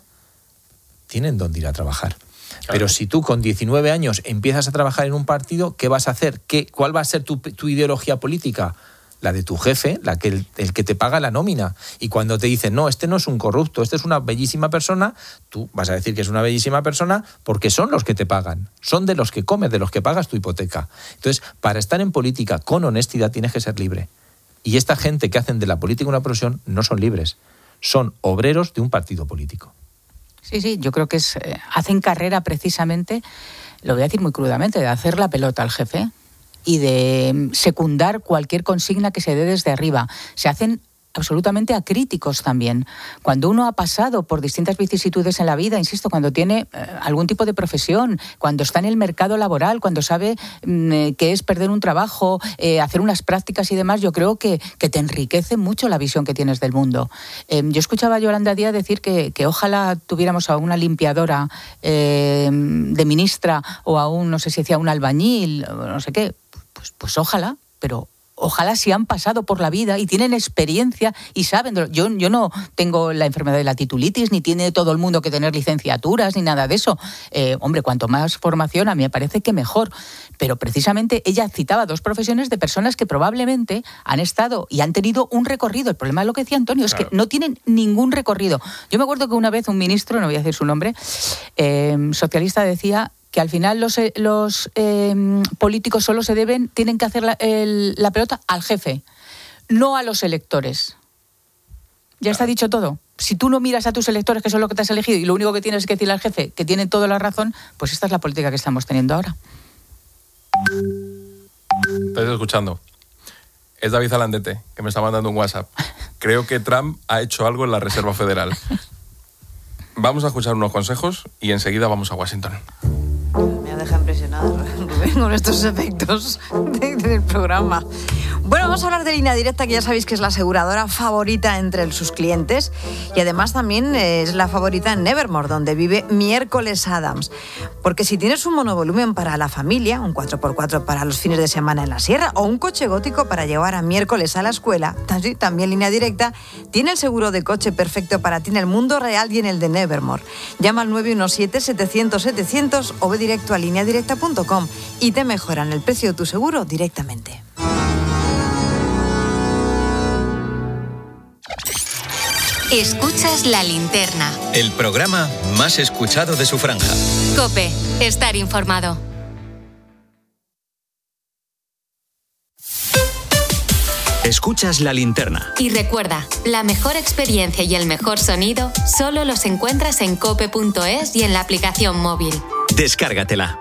tienen dónde ir a trabajar. Claro. Pero si tú con diecinueve años empiezas a trabajar en un partido, ¿qué vas a hacer? ¿Qué, ¿Cuál va a ser tu, tu ideología política? La de tu jefe, la que el, el que te paga la nómina. Y cuando te dicen, no, este no es un corrupto, este es una bellísima persona, tú vas a decir que es una bellísima persona porque son los que te pagan, son de los que comes, de los que pagas tu hipoteca. Entonces, para estar en política con honestidad tienes que ser libre. Y esta gente que hacen de la política una profesión no son libres, son obreros de un partido político. Sí, sí, yo creo que es, eh, hacen carrera precisamente, lo voy a decir muy crudamente, de hacer la pelota al jefe y de secundar cualquier consigna que se dé desde arriba. Se hacen absolutamente acríticos también. Cuando uno ha pasado por distintas vicisitudes en la vida, insisto, cuando tiene eh, algún tipo de profesión, cuando está en el mercado laboral, cuando sabe mm, qué es perder un trabajo, eh, hacer unas prácticas y demás, yo creo que, que te enriquece mucho la visión que tienes del mundo. Eh, yo escuchaba a Yolanda Díaz decir que, que ojalá tuviéramos a una limpiadora eh, de ministra o a un, no sé si decía, un albañil, o no sé qué. Pues, pues ojalá, pero ojalá si han pasado por la vida y tienen experiencia y saben. Yo, yo no tengo la enfermedad de la titulitis, ni tiene todo el mundo que tener licenciaturas, ni nada de eso. Eh, hombre, cuanto más formación, a mí me parece que mejor. Pero precisamente ella citaba dos profesiones de personas que probablemente han estado y han tenido un recorrido. El problema es lo que decía Antonio, es claro, que no tienen ningún recorrido. Yo me acuerdo que una vez un ministro, no voy a decir su nombre, eh, socialista, decía que al final los, los eh, políticos solo se deben, tienen que hacer la, el, la pelota al jefe, no a los electores. Ya está dicho todo. Si tú no miras a tus electores, que son los que te has elegido, y lo único que tienes que decirle al jefe, que tienen toda la razón, pues esta es la política que estamos teniendo ahora. Estáis escuchando. Es David Alandete, que me está mandando un WhatsApp. Creo que Trump ha hecho algo en la Reserva Federal. Vamos a escuchar unos consejos y enseguida vamos a Washington. Me deja impresionado, Rubén, con estos efectos de, del programa. Bueno, vamos a hablar de Línea Directa, que ya sabéis que es la aseguradora favorita entre sus clientes y además también es la favorita en Nevermore, donde vive Miércoles Adams. Porque si tienes un monovolumen para la familia, un cuatro por cuatro para los fines de semana en la sierra o un coche gótico para llevar a Miércoles a la escuela, también Línea Directa tiene el seguro de coche perfecto para ti en el mundo real y en el de Nevermore. Llama al nueve uno siete, setecientos, setecientos o ve directo a línea directa punto com y te mejoran el precio de tu seguro directamente. Escuchas La Linterna. El programa más escuchado de su franja. COPE. Estar informado. Escuchas La Linterna. Y recuerda, la mejor experiencia y el mejor sonido solo los encuentras en cope punto es y en la aplicación móvil. Descárgatela.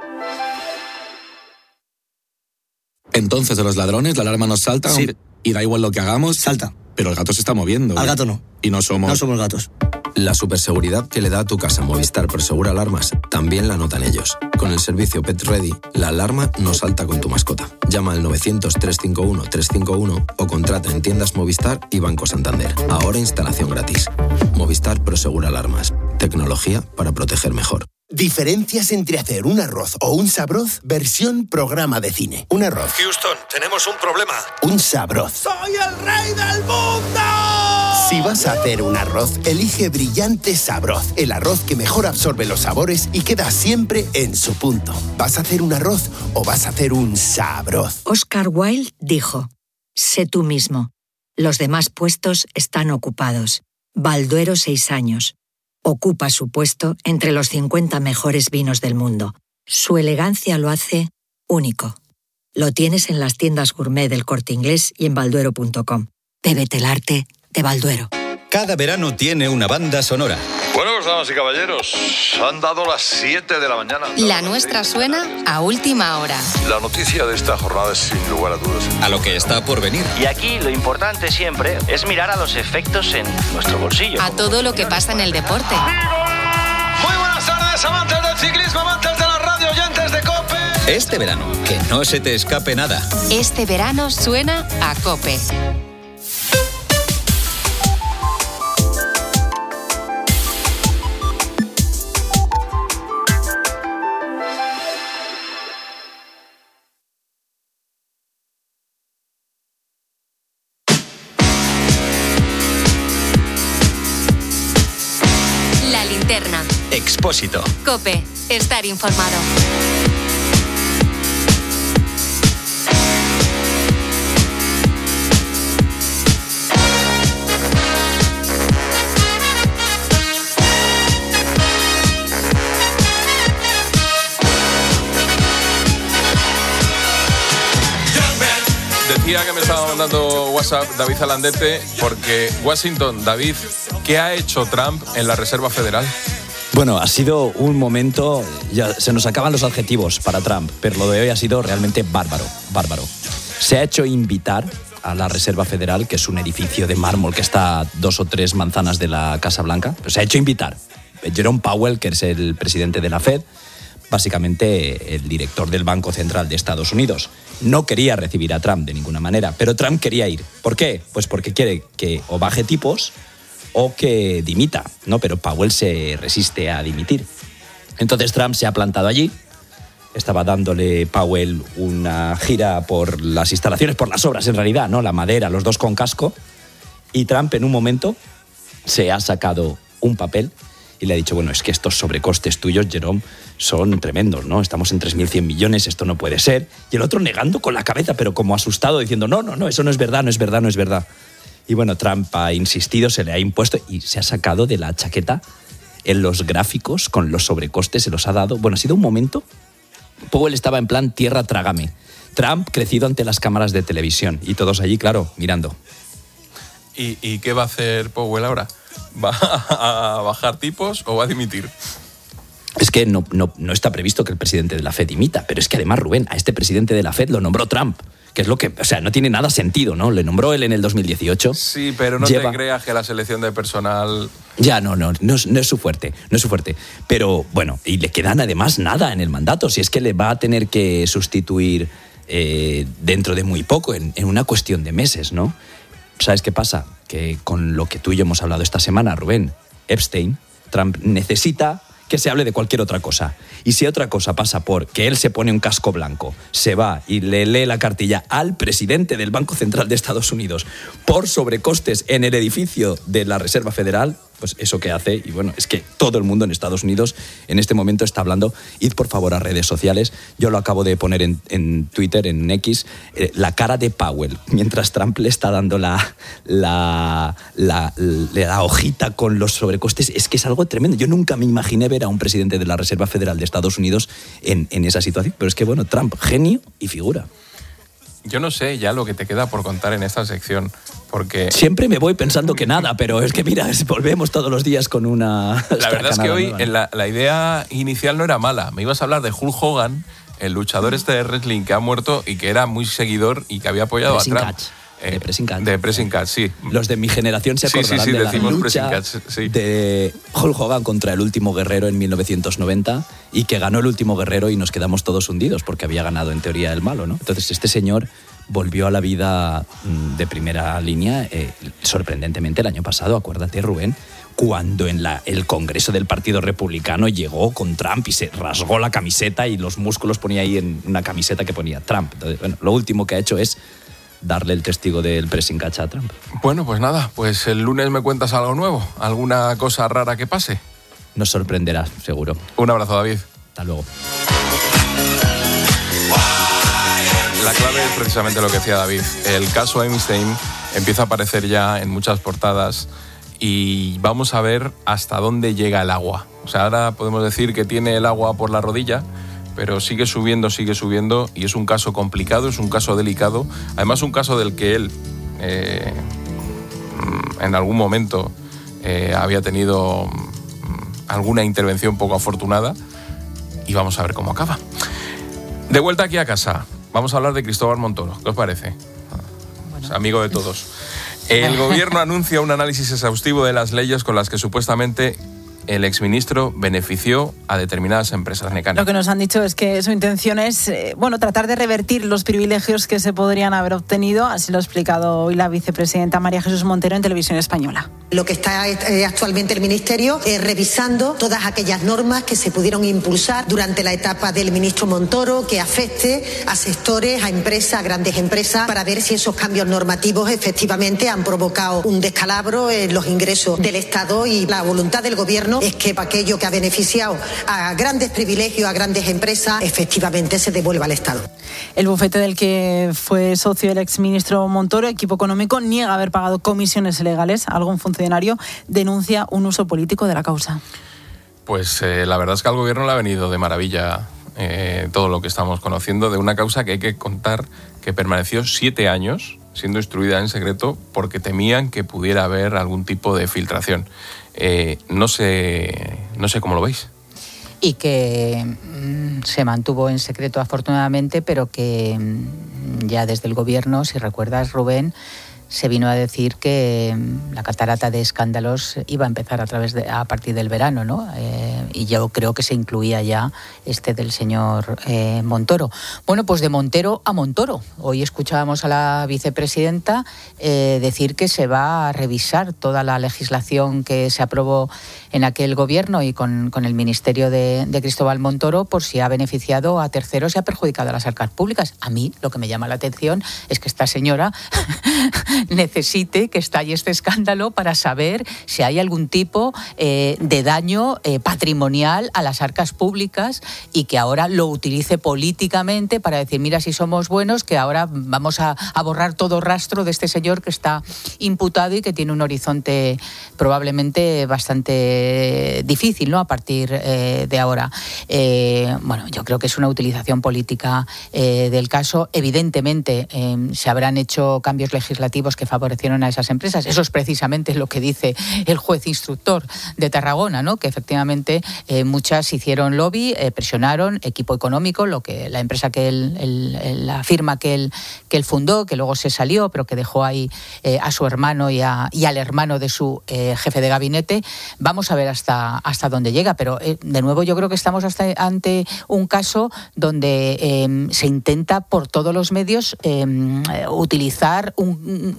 Entonces, de los ladrones, la alarma nos salta. Sí. Aunque, y da igual lo que hagamos. Salta. Pero el gato se está moviendo. Al gato no. Y no somos... No somos gatos. La superseguridad que le da a tu casa Movistar Prosegur Alarmas también la notan ellos. Con el servicio Pet Ready, la alarma no salta con tu mascota. Llama al novecientos, trescientos cincuenta y uno, trescientos cincuenta y uno o contrata en tiendas Movistar y Banco Santander. Ahora instalación gratis. Movistar Prosegur Alarmas. Tecnología para proteger mejor. Diferencias entre hacer un arroz o un sabroz, versión programa de cine. Un arroz. Houston, tenemos un problema. Un sabroz. ¡Soy el rey del mundo! Si vas a hacer un arroz, elige Brillante Sabroz. El arroz que mejor absorbe los sabores y queda siempre en su punto. ¿Vas a hacer un arroz o vas a hacer un sabroz? Oscar Wilde dijo: sé tú mismo. Los demás puestos están ocupados. Balduero, seis años. Ocupa su puesto entre los cincuenta mejores vinos del mundo. Su elegancia lo hace único. Lo tienes en las tiendas gourmet del Corte Inglés y en balduero punto com. Bébete el arte de Balduero. Cada verano tiene una banda sonora. Bueno, pues damas y caballeros, han dado las siete de la mañana. La nuestra suena a última hora. La noticia de esta jornada es sin lugar a dudas. A lo que está por venir. Y aquí lo importante siempre es mirar a los efectos en nuestro bolsillo. A todo lo que pasa en el deporte. Muy buenas tardes, amantes del ciclismo, amantes de la radio, oyentes de COPE. Este verano, que no se te escape nada. Este verano suena a COPE. Expósito. COPE. Estar informado. Decía que me estaba mandando WhatsApp David Alandete porque Washington, David, ¿qué ha hecho Trump en la Reserva Federal? Bueno, ha sido un momento, ya se nos acaban los adjetivos para Trump, pero lo de hoy ha sido realmente bárbaro, bárbaro. Se ha hecho invitar a la Reserva Federal, que es un edificio de mármol que está a dos o tres manzanas de la Casa Blanca, pues se ha hecho invitar. Jerome Powell, que es el presidente de la Fed, básicamente el director del Banco Central de Estados Unidos, no quería recibir a Trump de ninguna manera, pero Trump quería ir. ¿Por qué? Pues porque quiere que o baje tipos o que dimita, ¿no? Pero Powell se resiste a dimitir. Entonces Trump se ha plantado allí, estaba dándole Powell una gira por las instalaciones, por las obras en realidad, ¿no? La madera, los dos con casco, y Trump en un momento se ha sacado un papel y le ha dicho, bueno, es que estos sobrecostes tuyos, Jerome, son tremendos, ¿no? Estamos en tres mil cien millones, esto no puede ser. Y el otro negando con la cabeza, pero como asustado, diciendo, no, no, no, eso no es verdad, no es verdad, no es verdad. Y bueno, Trump ha insistido, se le ha impuesto y se ha sacado de la chaqueta en los gráficos con los sobrecostes, se los ha dado. Bueno, ha sido un momento. Powell estaba en plan tierra trágame. Trump crecido ante las cámaras de televisión y todos allí, claro, mirando. ¿Y, y qué va a hacer Powell ahora? ¿Va a bajar tipos o va a dimitir? Es que no, no, no está previsto que el presidente de la Fed dimita, pero es que además, Rubén, a este presidente de la Fed lo nombró Trump, que es lo que, o sea, no tiene nada sentido, ¿no? Le nombró él en el dos mil dieciocho. Sí, pero no Lleva... te creas que la selección de personal... Ya, no, no, no es, no es su fuerte, no es su fuerte. Pero, bueno, y le quedan además nada en el mandato, si es que le va a tener que sustituir eh, dentro de muy poco, en, en una cuestión de meses, ¿no? ¿Sabes qué pasa? Que con lo que tú y yo hemos hablado esta semana, Rubén, Epstein, Trump necesita que se hable de cualquier otra cosa. Y si otra cosa pasa por que él se pone un casco blanco, se va y le lee la cartilla al presidente del Banco Central de Estados Unidos por sobrecostes en el edificio de la Reserva Federal, pues eso que hace, y bueno, es que todo el mundo en Estados Unidos en este momento está hablando. Id por favor a redes sociales, yo lo acabo de poner en, en Twitter, en X, eh, la cara de Powell, mientras Trump le está dando la, la, la, la, la hojita con los sobrecostes, es que es algo tremendo. Yo nunca me imaginé ver a un presidente de la Reserva Federal de Estados Unidos en, en esa situación, pero es que bueno, Trump, genio y figura. Yo no sé ya lo que te queda por contar en esta sección, porque... Siempre me voy pensando que nada, pero es que mira, volvemos todos los días con una... La verdad es que hoy nueva. en la, la idea inicial no era mala. Me ibas a hablar de Hulk Hogan, el luchador este de wrestling que ha muerto y que era muy seguidor y que había apoyado Pressing a Trump. Catch. De Pressing Catch. De Pressing Catch, sí. Los de mi generación se acordarán sí, sí, sí, de la decimos lucha Pressing Catch, sí. de Hulk Hogan contra el Último Guerrero en mil novecientos noventa y que ganó el Último Guerrero y nos quedamos todos hundidos porque había ganado en teoría el malo, ¿no? Entonces este señor volvió a la vida de primera línea eh, sorprendentemente el año pasado, acuérdate, Rubén, cuando en la, el Congreso del Partido Republicano llegó con Trump y se rasgó la camiseta y los músculos ponía ahí en una camiseta que ponía Trump. Entonces, bueno, lo último que ha hecho es darle el testigo del pressing catch a Trump. Bueno, pues nada, pues el lunes me cuentas algo nuevo, alguna cosa rara que pase. Nos sorprenderá, seguro. Un abrazo, David. Hasta luego. La clave es precisamente lo que decía David. El caso Epstein empieza a aparecer ya en muchas portadas y vamos a ver hasta dónde llega el agua. O sea, ahora podemos decir que tiene el agua por la rodilla, pero sigue subiendo, sigue subiendo y es un caso complicado, es un caso delicado. Además, un caso del que él eh, en algún momento eh, había tenido alguna intervención poco afortunada y vamos a ver cómo acaba. De vuelta aquí a casa, vamos a hablar de Cristóbal Montoro. ¿Qué os parece? Bueno. Es amigo de todos. El gobierno anuncia un análisis exhaustivo de las leyes con las que supuestamente el exministro benefició a determinadas empresas mecánicas. Lo que nos han dicho es que su intención es eh, bueno, tratar de revertir los privilegios que se podrían haber obtenido, así lo ha explicado hoy la vicepresidenta María Jesús Montero en Televisión Española. Lo que está eh, actualmente el Ministerio es revisando todas aquellas normas que se pudieron impulsar durante la etapa del ministro Montoro, que afecte a sectores, a empresas, a grandes empresas, para ver si esos cambios normativos efectivamente han provocado un descalabro en los ingresos del Estado, y la voluntad del Gobierno es que aquello que ha beneficiado a grandes privilegios, a grandes empresas, efectivamente se devuelva al Estado. El bufete del que fue socio el exministro Montoro, Equipo Económico, niega haber pagado comisiones legales. Algún funcionario denuncia un uso político de la causa. Pues eh, la verdad es que al Gobierno le ha venido de maravilla eh, todo lo que estamos conociendo de una causa que hay que contar que permaneció siete años siendo instruida en secreto porque temían que pudiera haber algún tipo de filtración. Eh, no sé, no sé cómo lo veis. Y que mmm, se mantuvo en secreto afortunadamente, pero que mmm, ya desde el Gobierno, si recuerdas, Rubén, se vino a decir que mmm, la catarata de escándalos iba a empezar a través de, a partir del verano, ¿no? Eh, y yo creo que se incluía ya este del señor eh, Montoro. Bueno, pues de Montero a Montoro. Hoy escuchábamos a la vicepresidenta eh, decir que se va a revisar toda la legislación que se aprobó en aquel Gobierno y con, con el ministerio de, de Cristóbal Montoro, por si ha beneficiado a terceros y ha perjudicado a las arcas públicas. A mí lo que me llama la atención es que esta señora necesite que estalle este escándalo para saber si hay algún tipo eh, de daño eh, patrimonial a las arcas públicas y que ahora lo utilice políticamente para decir, mira, si somos buenos, que ahora vamos a, a borrar todo rastro de este señor que está imputado y que tiene un horizonte probablemente bastante difícil, ¿no?, a partir eh, de ahora. Eh, bueno, yo creo que es una utilización política eh, del caso. Evidentemente eh, se habrán hecho cambios legislativos que favorecieron a esas empresas. Eso es precisamente lo que dice el juez instructor de Tarragona, ¿no?, que efectivamente eh, muchas hicieron lobby, eh, presionaron, Equipo Económico, lo que la empresa que él, él, la firma que él, que él fundó, que luego se salió, pero que dejó ahí eh, a su hermano y, a, y al hermano de su eh, jefe de gabinete. Vamos a ver hasta, hasta dónde llega, pero eh, de nuevo yo creo que estamos hasta ante un caso donde eh, se intenta por todos los medios eh, utilizar un,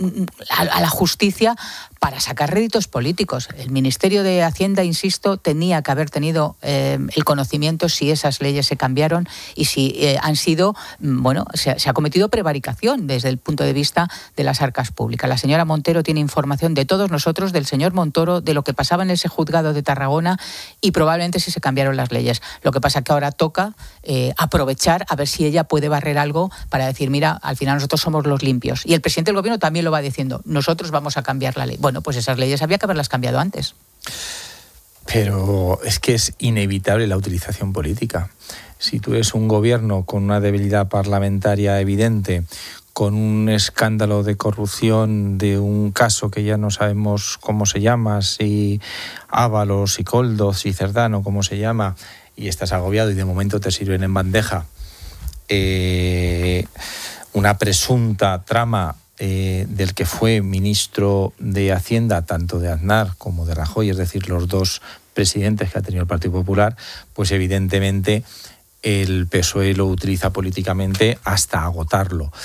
a, a la justicia para sacar réditos políticos. El Ministerio de Hacienda, insisto, tenía que haber tenido eh, el conocimiento si esas leyes se cambiaron y si eh, han sido, bueno, se, se ha cometido prevaricación desde el punto de vista de las arcas públicas. La señora Montero tiene información de todos nosotros, del señor Montoro, de lo que pasaba en ese juzgado de Tarragona y probablemente si se cambiaron las leyes. Lo que pasa es que ahora toca eh, aprovechar a ver si ella puede barrer algo para decir, mira, al final nosotros somos los limpios. Y el presidente del gobierno también lo va diciendo, nosotros vamos a cambiar la ley. Bueno, pues esas leyes había que haberlas cambiado antes. Pero es que es inevitable la utilización política. Si tú eres un gobierno con una debilidad parlamentaria evidente, con un escándalo de corrupción de un caso que ya no sabemos cómo se llama, si Ábalos, si Koldo, si Cerdán, cómo se llama, y estás agobiado y de momento te sirven en bandeja eh, una presunta trama Eh, del que fue ministro de Hacienda, tanto de Aznar como de Rajoy, es decir, los dos presidentes que ha tenido el Partido Popular, pues evidentemente el P S O E lo utiliza políticamente hasta agotarlo.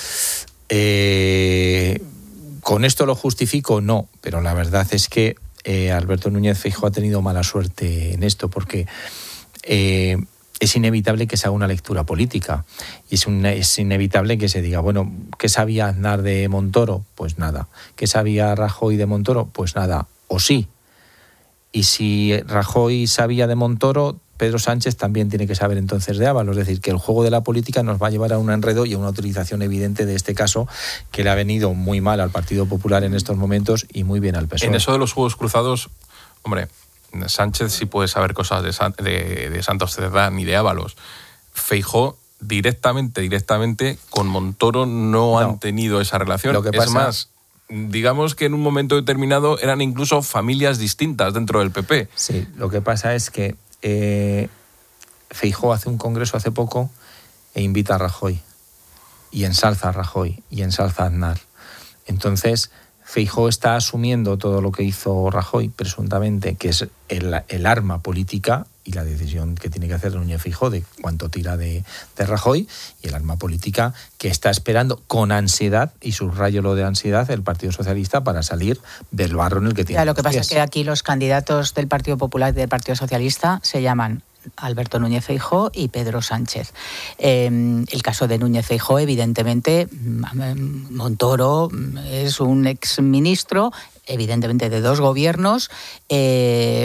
Eh, ¿Con esto lo justifico? No, pero la verdad es que eh, Alberto Núñez Feijóo ha tenido mala suerte en esto, porque eh, es inevitable que se haga una lectura política y es, un, es inevitable que se diga, bueno, ¿qué sabía Aznar de Montoro? Pues nada. ¿Qué sabía Rajoy de Montoro? Pues nada. O sí. Y si Rajoy sabía de Montoro, Pedro Sánchez también tiene que saber entonces de Ábalos. Es decir, que el juego de la política nos va a llevar a un enredo y a una utilización evidente de este caso que le ha venido muy mal al Partido Popular en estos momentos y muy bien al P S O E. En eso de los juegos cruzados, hombre, Sánchez sí puede saber cosas de, San, de, de Santos Cerdán y de Ábalos. Feijóo directamente, directamente con Montoro no, no han tenido esa relación. Lo que es pasa... más, digamos que en un momento determinado eran incluso familias distintas dentro del P P. Sí, lo que pasa es que eh, Feijóo hace un congreso hace poco e invita a Rajoy y ensalza a Rajoy y ensalza a Aznar. Entonces Feijóo está asumiendo todo lo que hizo Rajoy, presuntamente, que es el, el arma política y la decisión que tiene que hacer Núñez Feijóo de cuánto tira de, de Rajoy, y el arma política que está esperando con ansiedad, y subrayo lo de ansiedad, el Partido Socialista para salir del barro en el que tiene. Ya, lo que los pasa pies. es que aquí los candidatos del Partido Popular y del Partido Socialista se llaman Alberto Núñez Feijóo y Pedro Sánchez. Eh, el caso de Núñez Feijóo, evidentemente, Montoro es un exministro, evidentemente de dos gobiernos, eh,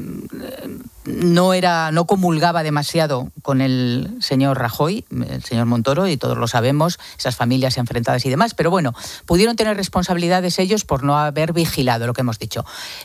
no era, no comulgaba demasiado con el señor Rajoy, el señor Montoro, y todos lo sabemos, esas familias enfrentadas y demás, pero bueno, pudieron tener responsabilidades ellos por no haber vigilado lo que hemos dicho.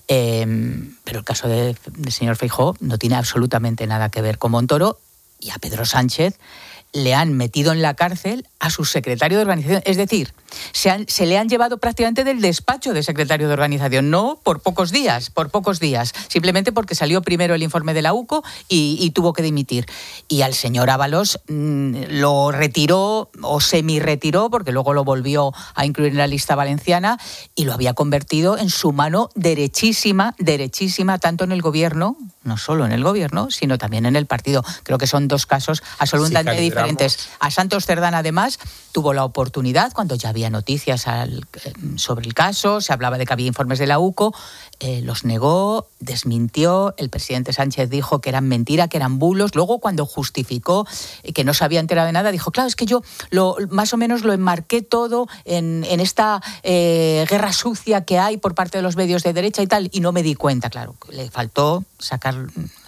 Eh, pero el caso de, del señor Feijóo no tiene absolutamente nada que ver con Montoro, y a Pedro Sánchez le han metido en la cárcel a su secretario de organización. Es decir, se, han, se le han llevado prácticamente del despacho de secretario de organización, no por pocos días, por pocos días, simplemente porque salió primero el informe de la U C O y, y tuvo que dimitir. Y al señor Ábalos mmm, lo retiró o semi-retiró, porque luego lo volvió a incluir en la lista valenciana y lo había convertido en su mano derechísima, derechísima, tanto en el gobierno, no solo en el gobierno, sino también en el partido. Creo que son dos casos absolutamente sí, diferentes. A Santos Cerdán, además, tuvo la oportunidad, cuando ya había noticias al, sobre el caso, se hablaba de que había informes de la U C O, eh, los negó, desmintió, el presidente Sánchez dijo que eran mentira, que eran bulos. Luego, cuando justificó eh, que no se había enterado de nada, dijo, claro, es que yo lo, más o menos lo enmarqué todo en, en esta eh, guerra sucia que hay por parte de los medios de derecha y tal, y no me di cuenta. Claro, le faltó sacar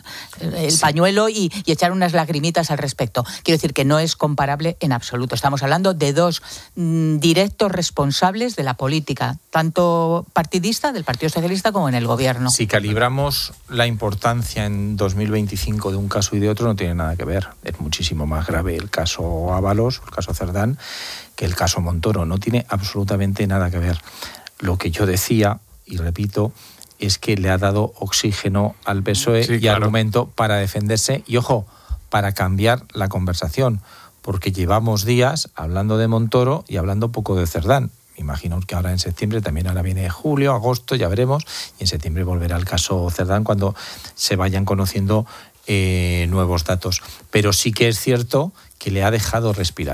el sí. pañuelo y, y echar unas lagrimitas al respecto. Quiero decir que no es comparable en absoluto. Estamos hablando de dos mm, directos responsables de la política, tanto partidista, del Partido Socialista, como en el gobierno. Si calibramos la importancia en dos mil veinticinco de un caso y de otro, no tiene nada que ver. Es muchísimo más grave el caso Ábalos, el caso Cerdán, que el caso Montoro. No tiene absolutamente nada que ver. Lo que yo decía, y repito, es que le ha dado oxígeno al P S O E sí, y claro. argumento para defenderse y, ojo, para cambiar la conversación, porque llevamos días hablando de Montoro y hablando poco de Cerdán. Me imagino que ahora en septiembre, también ahora viene julio, agosto, ya veremos, y en septiembre volverá el caso Cerdán cuando se vayan conociendo eh, nuevos datos. Pero sí que es cierto que le ha dejado respirar,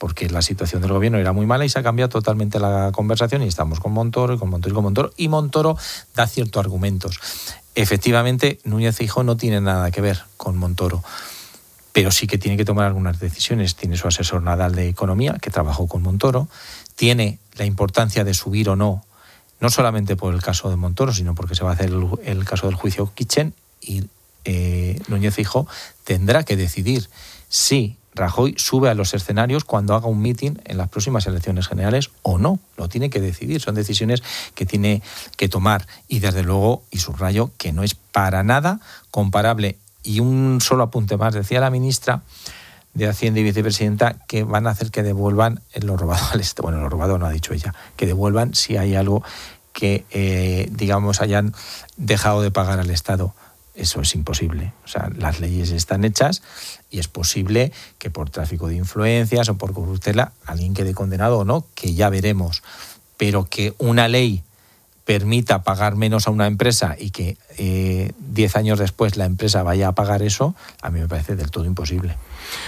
porque la situación del gobierno era muy mala y se ha cambiado totalmente la conversación y estamos con Montoro y con Montoro y con Montoro y Montoro da ciertos argumentos. Efectivamente, Núñez Feijóo no tiene nada que ver con Montoro, pero sí que tiene que tomar algunas decisiones. Tiene su asesor Nadal de Economía, que trabajó con Montoro, tiene la importancia de subir o no, no solamente por el caso de Montoro, sino porque se va a hacer el, el caso del juicio Kitchen y eh, Núñez Feijóo tendrá que decidir si Rajoy sube a los escenarios cuando haga un mitin en las próximas elecciones generales o no. Lo tiene que decidir. Son decisiones que tiene que tomar. Y desde luego, y subrayo, que no es para nada comparable. Y un solo apunte más. Decía la ministra de Hacienda y vicepresidenta que van a hacer que devuelvan lo robado al Estado. Bueno, lo robado no ha dicho ella. Que devuelvan si hay algo que, eh, digamos, hayan dejado de pagar al Estado. Eso es imposible. O sea, las leyes están hechas y es posible que por tráfico de influencias o por corruptela alguien quede condenado o no, que ya veremos. Pero que una ley permita pagar menos a una empresa y que eh, diez años después la empresa vaya a pagar eso, a mí me parece del todo imposible.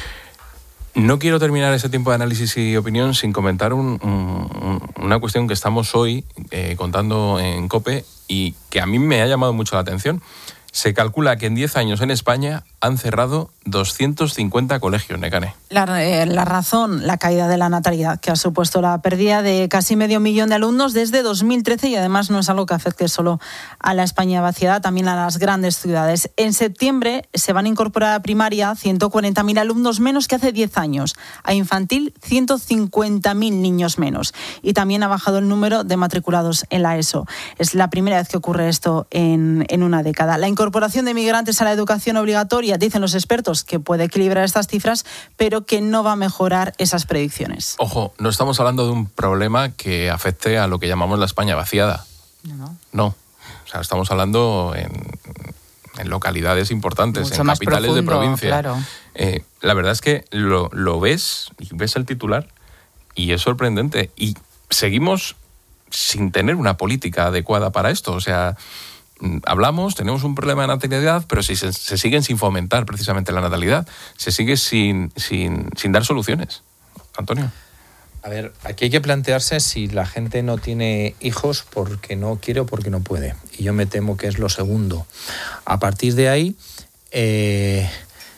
No quiero terminar ese tiempo de análisis y opinión sin comentar un, un, una cuestión que estamos hoy eh, contando en COPE y que a mí me ha llamado mucho la atención. Se calcula que en diez años en España han cerrado doscientos cincuenta colegios, Nekane. La, eh, la razón, la caída de la natalidad, que ha supuesto la pérdida de casi medio millón de alumnos desde dos mil trece y además no es algo que afecte solo a la España vaciada, también a las grandes ciudades. En septiembre se van a incorporar a primaria ciento cuarenta mil alumnos menos que hace diez años, a infantil ciento cincuenta mil niños menos y también ha bajado el número de matriculados en la ESO. Es la primera vez que ocurre esto en, en una década. La incorporación de migrantes a la educación obligatoria, dicen los expertos, que puede equilibrar estas cifras, pero que no va a mejorar esas predicciones. Ojo, no estamos hablando de un problema que afecte a lo que llamamos la España vaciada. No. No. O sea, estamos hablando en, en localidades importantes, mucho en más capitales profundo, de provincia. Claro. Eh, la verdad es que lo, lo ves y ves el titular y es sorprendente. Y seguimos sin tener una política adecuada para esto. O sea, hablamos, tenemos un problema de natalidad, pero si se, se siguen sin fomentar precisamente la natalidad, se sigue sin, sin, sin dar soluciones. Antonio. A ver, aquí hay que plantearse si la gente no tiene hijos porque no quiere o porque no puede. Y yo me temo que es lo segundo. A partir de ahí eh,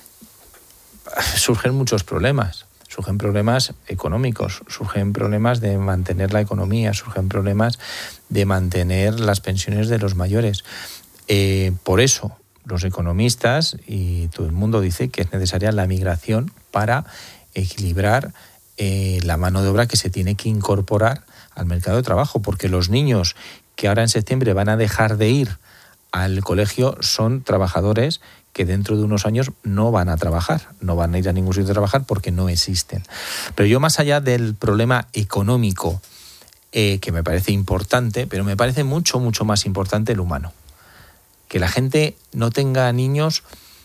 surgen muchos problemas. Surgen problemas económicos, surgen problemas de mantener la economía, surgen problemas de mantener las pensiones de los mayores. Eh, por eso, los economistas y todo el mundo dice que es necesaria la migración para equilibrar eh, la mano de obra que se tiene que incorporar al mercado de trabajo, porque los niños que ahora en septiembre van a dejar de ir al colegio son trabajadores que dentro de unos años no van a trabajar, no van a ir a ningún sitio a trabajar porque no existen. Pero yo, más allá del problema económico, eh, que me parece importante, pero me parece mucho, mucho más importante el humano. Que la gente no tenga niños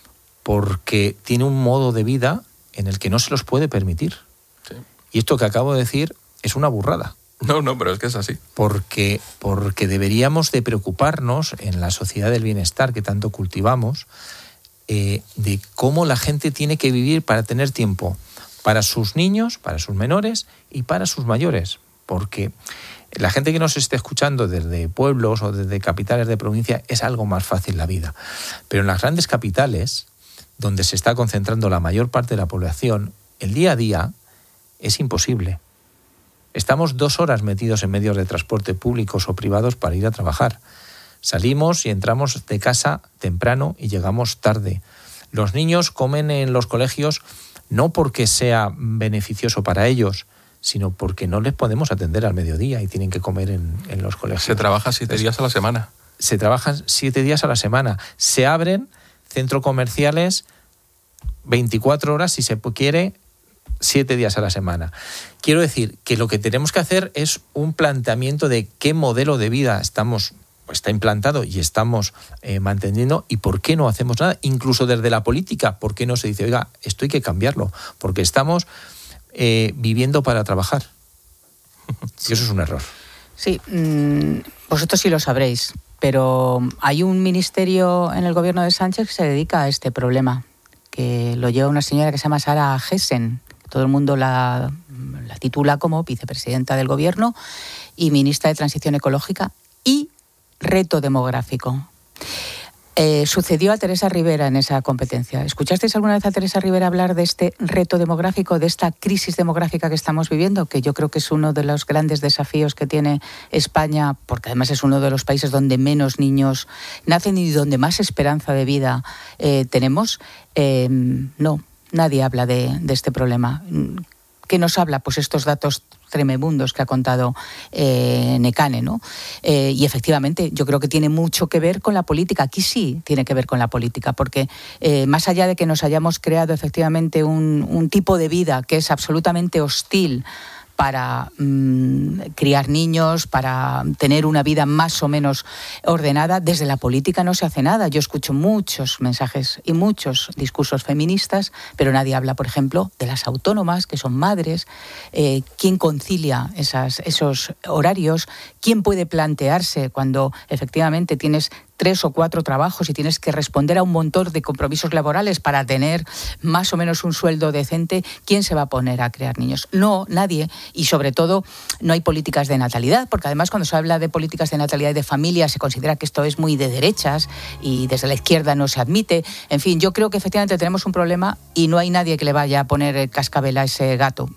porque tiene un modo de vida en el que no se los puede permitir. Sí. Y esto que acabo de decir es una burrada. No, no, pero es que es así. Porque, porque deberíamos de preocuparnos en la sociedad del bienestar que tanto cultivamos, Eh, de cómo la gente tiene que vivir para tener tiempo para sus niños, para sus menores y para sus mayores. Porque la gente que nos esté escuchando desde pueblos o desde capitales de provincia es algo más fácil la vida. Pero en las grandes capitales, donde se está concentrando la mayor parte de la población, el día a día es imposible. Estamos dos horas metidos en medios de transporte públicos o privados para ir a trabajar. Salimos y entramos de casa temprano y llegamos tarde. Los niños comen en los colegios no porque sea beneficioso para ellos, sino porque no les podemos atender al mediodía y tienen que comer en, en los colegios. Se trabaja siete días a la semana. Se trabajan siete días a la semana. Se abren centros comerciales veinticuatro horas, si se quiere, siete días a la semana. Quiero decir que lo que tenemos que hacer es un planteamiento de qué modelo de vida estamos está implantado y estamos eh, manteniendo y por qué no hacemos nada, incluso desde la política, por qué no se dice, oiga, esto hay que cambiarlo, porque estamos eh, viviendo para trabajar. Y eso es un error. Sí, mmm, vosotros sí lo sabréis, pero hay un ministerio en el gobierno de Sánchez que se dedica a este problema, que lo lleva una señora que se llama Sara Gessen. Todo el mundo la, la titula como vicepresidenta del Gobierno y ministra de Transición Ecológica y Reto Demográfico. Eh, sucedió a Teresa Rivera en esa competencia. ¿Escuchasteis alguna vez a Teresa Rivera hablar de este reto demográfico, de esta crisis demográfica que estamos viviendo? Que yo creo que es uno de los grandes desafíos que tiene España, porque además es uno de los países donde menos niños nacen y donde más esperanza de vida eh, tenemos. Eh, no, nadie habla de, de este problema. ¿Qué nos habla? Pues estos datos tremendos que ha contado eh, Nekane, ¿no? Eh, y efectivamente, yo creo que tiene mucho que ver con la política. Aquí sí tiene que ver con la política, porque eh, más allá de que nos hayamos creado efectivamente un, un tipo de vida que es absolutamente hostil para mmm, criar niños, para tener una vida más o menos ordenada, desde la política no se hace nada. Yo escucho muchos mensajes y muchos discursos feministas, pero nadie habla, por ejemplo, de las autónomas, que son madres. Eh, ¿Quién concilia esas, esos horarios? ¿Quién puede plantearse cuando efectivamente tienes tres o cuatro trabajos y tienes que responder a un montón de compromisos laborales para tener más o menos un sueldo decente? ¿Quién se va a poner a crear niños? No, nadie. Y sobre todo no hay políticas de natalidad, porque además cuando se habla de políticas de natalidad y de familia se considera que esto es muy de derechas y desde la izquierda no se admite. En fin, yo creo que efectivamente tenemos un problema y no hay nadie que le vaya a poner cascabel a ese gato.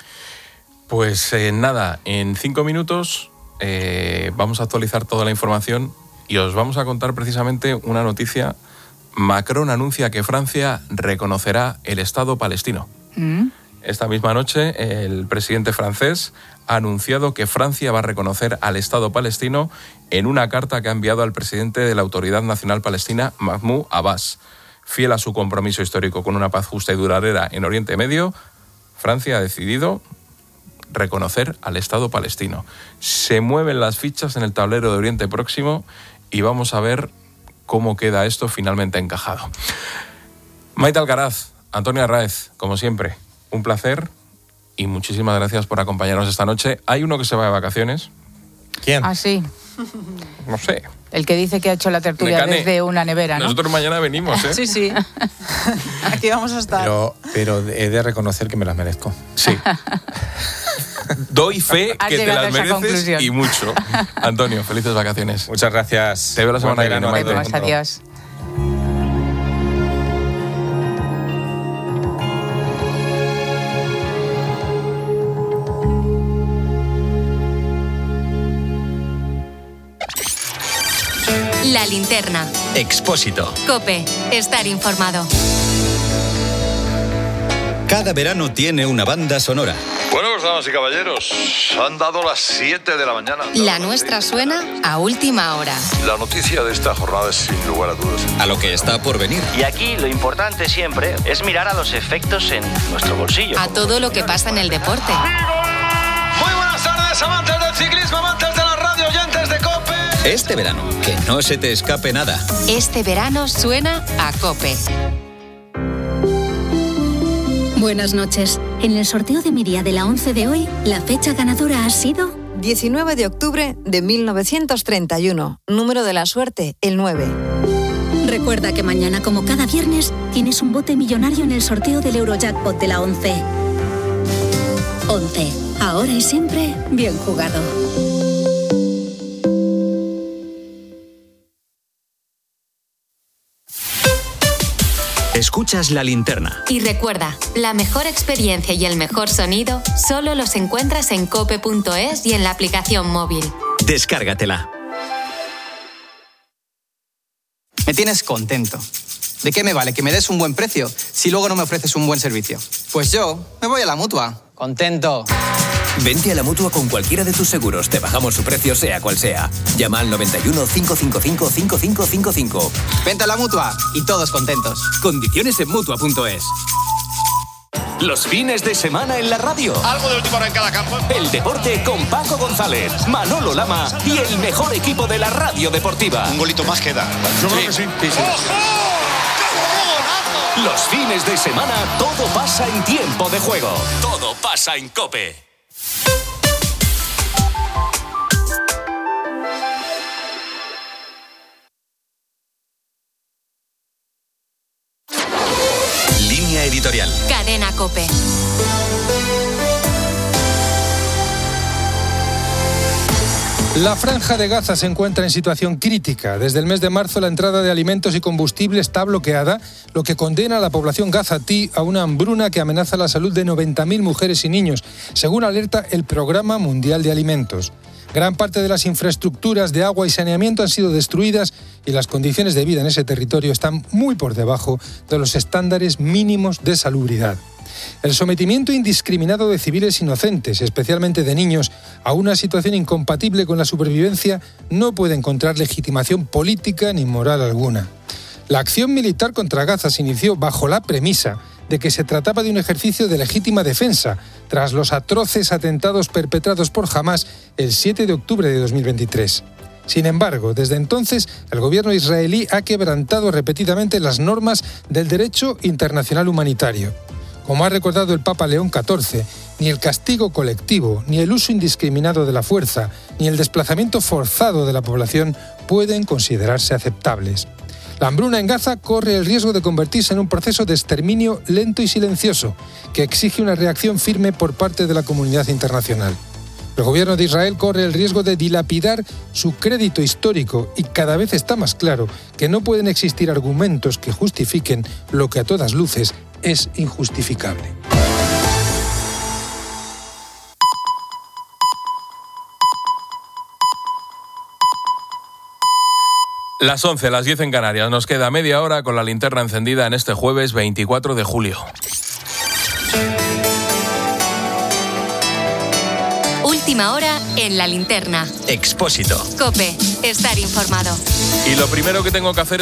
Pues eh, nada, en cinco minutos eh, vamos a actualizar toda la información y os vamos a contar precisamente una noticia. Macron anuncia que Francia reconocerá el Estado palestino. ¿Mm? Esta misma noche, el presidente francés ha anunciado que Francia va a reconocer al Estado palestino en una carta que ha enviado al presidente de la Autoridad Nacional Palestina, Mahmoud Abbas. Fiel a su compromiso histórico con una paz justa y duradera en Oriente Medio, Francia ha decidido reconocer al Estado palestino. Se mueven las fichas en el tablero de Oriente Próximo y vamos a ver cómo queda esto finalmente encajado. Maite Alcaraz, Antonio Arráez, como siempre, un placer y muchísimas gracias por acompañarnos esta noche. Hay uno que se va de vacaciones. ¿Quién? Ah, sí. No sé. El que dice que ha hecho la tertulia Nekane, desde una nevera, ¿no? Nosotros mañana venimos, ¿eh? Sí, sí. Aquí vamos a estar. Pero, pero he de reconocer que me las merezco. Sí. Doy fe Has que te llegado a las esa mereces conclusión. y mucho. Antonio, felices vacaciones. Muchas gracias. Te veo la semana que viene, Buen verano a Maite. todo el mundo. Adiós. La linterna. Expósito. COPE. Estar informado. Cada verano tiene una banda sonora. Bueno, pues damas y caballeros, han dado las siete de la mañana. La nuestra suena a última hora. La noticia de esta jornada es sin lugar a dudas. A lo que está por venir. Y aquí lo importante siempre es mirar a los efectos en nuestro bolsillo. A todo lo que pasa en el deporte. Muy buenas tardes, amantes del ciclismo, amantes de la radio, oyentes de COPE. Este verano, que no se te escape nada. Este verano suena a COPE. Buenas noches. En el sorteo de Miria de la once de hoy, la fecha ganadora ha sido diecinueve de octubre de mil novecientos treinta y uno. Número de la suerte, el nueve. Recuerda que mañana, como cada viernes, tienes un bote millonario en el sorteo del Eurojackpot de la once. once. Ahora y siempre, bien jugado. Escuchas La Linterna. Y recuerda, la mejor experiencia y el mejor sonido solo los encuentras en cope punto es y en la aplicación móvil. Descárgatela. Me tienes contento. ¿De qué me vale que me des un buen precio si luego no me ofreces un buen servicio? Pues yo me voy a la Mutua. Contento. Vente a la Mutua con cualquiera de tus seguros. Te bajamos su precio sea cual sea. Llama al noventa y uno, cinco cinco cinco, cinco cinco cinco cinco. Vente a la Mutua y todos contentos. Condiciones en Mutua punto es. Los fines de semana en la radio. Algo de última hora en cada campo. El deporte con Paco González, Manolo Lama y el mejor equipo de la radio deportiva. Un golito más queda. Yo creo que sí. sí, sí. Los fines de semana todo pasa en tiempo de juego. Todo pasa en COPE. Línea editorial. Cadena COPE. La franja de Gaza se encuentra en situación crítica. Desde el mes de marzo la entrada de alimentos y combustible está bloqueada, lo que condena a la población gazatí a una hambruna que amenaza la salud de noventa mil mujeres y niños, según alerta el Programa Mundial de Alimentos. Gran parte de las infraestructuras de agua y saneamiento han sido destruidas y las condiciones de vida en ese territorio están muy por debajo de los estándares mínimos de salubridad. El sometimiento indiscriminado de civiles inocentes, especialmente de niños, a una situación incompatible con la supervivencia no puede encontrar legitimación política ni moral alguna. La acción militar contra Gaza se inició bajo la premisa de que se trataba de un ejercicio de legítima defensa tras los atroces atentados perpetrados por Hamás el siete de octubre de dos mil veintitrés. Sin embargo, desde entonces, el gobierno israelí ha quebrantado repetidamente las normas del derecho internacional humanitario. Como ha recordado el Papa León catorce, ni el castigo colectivo, ni el uso indiscriminado de la fuerza, ni el desplazamiento forzado de la población pueden considerarse aceptables. La hambruna en Gaza corre el riesgo de convertirse en un proceso de exterminio lento y silencioso, que exige una reacción firme por parte de la comunidad internacional. El gobierno de Israel corre el riesgo de dilapidar su crédito histórico y cada vez está más claro que no pueden existir argumentos que justifiquen lo que a todas luces es injustificable. Las once, las diez en Canarias. Nos queda media hora con la linterna encendida en este jueves veinticuatro de julio. Última hora en la linterna. Expósito. COPE. Estar informado. Y lo primero que tengo que hacer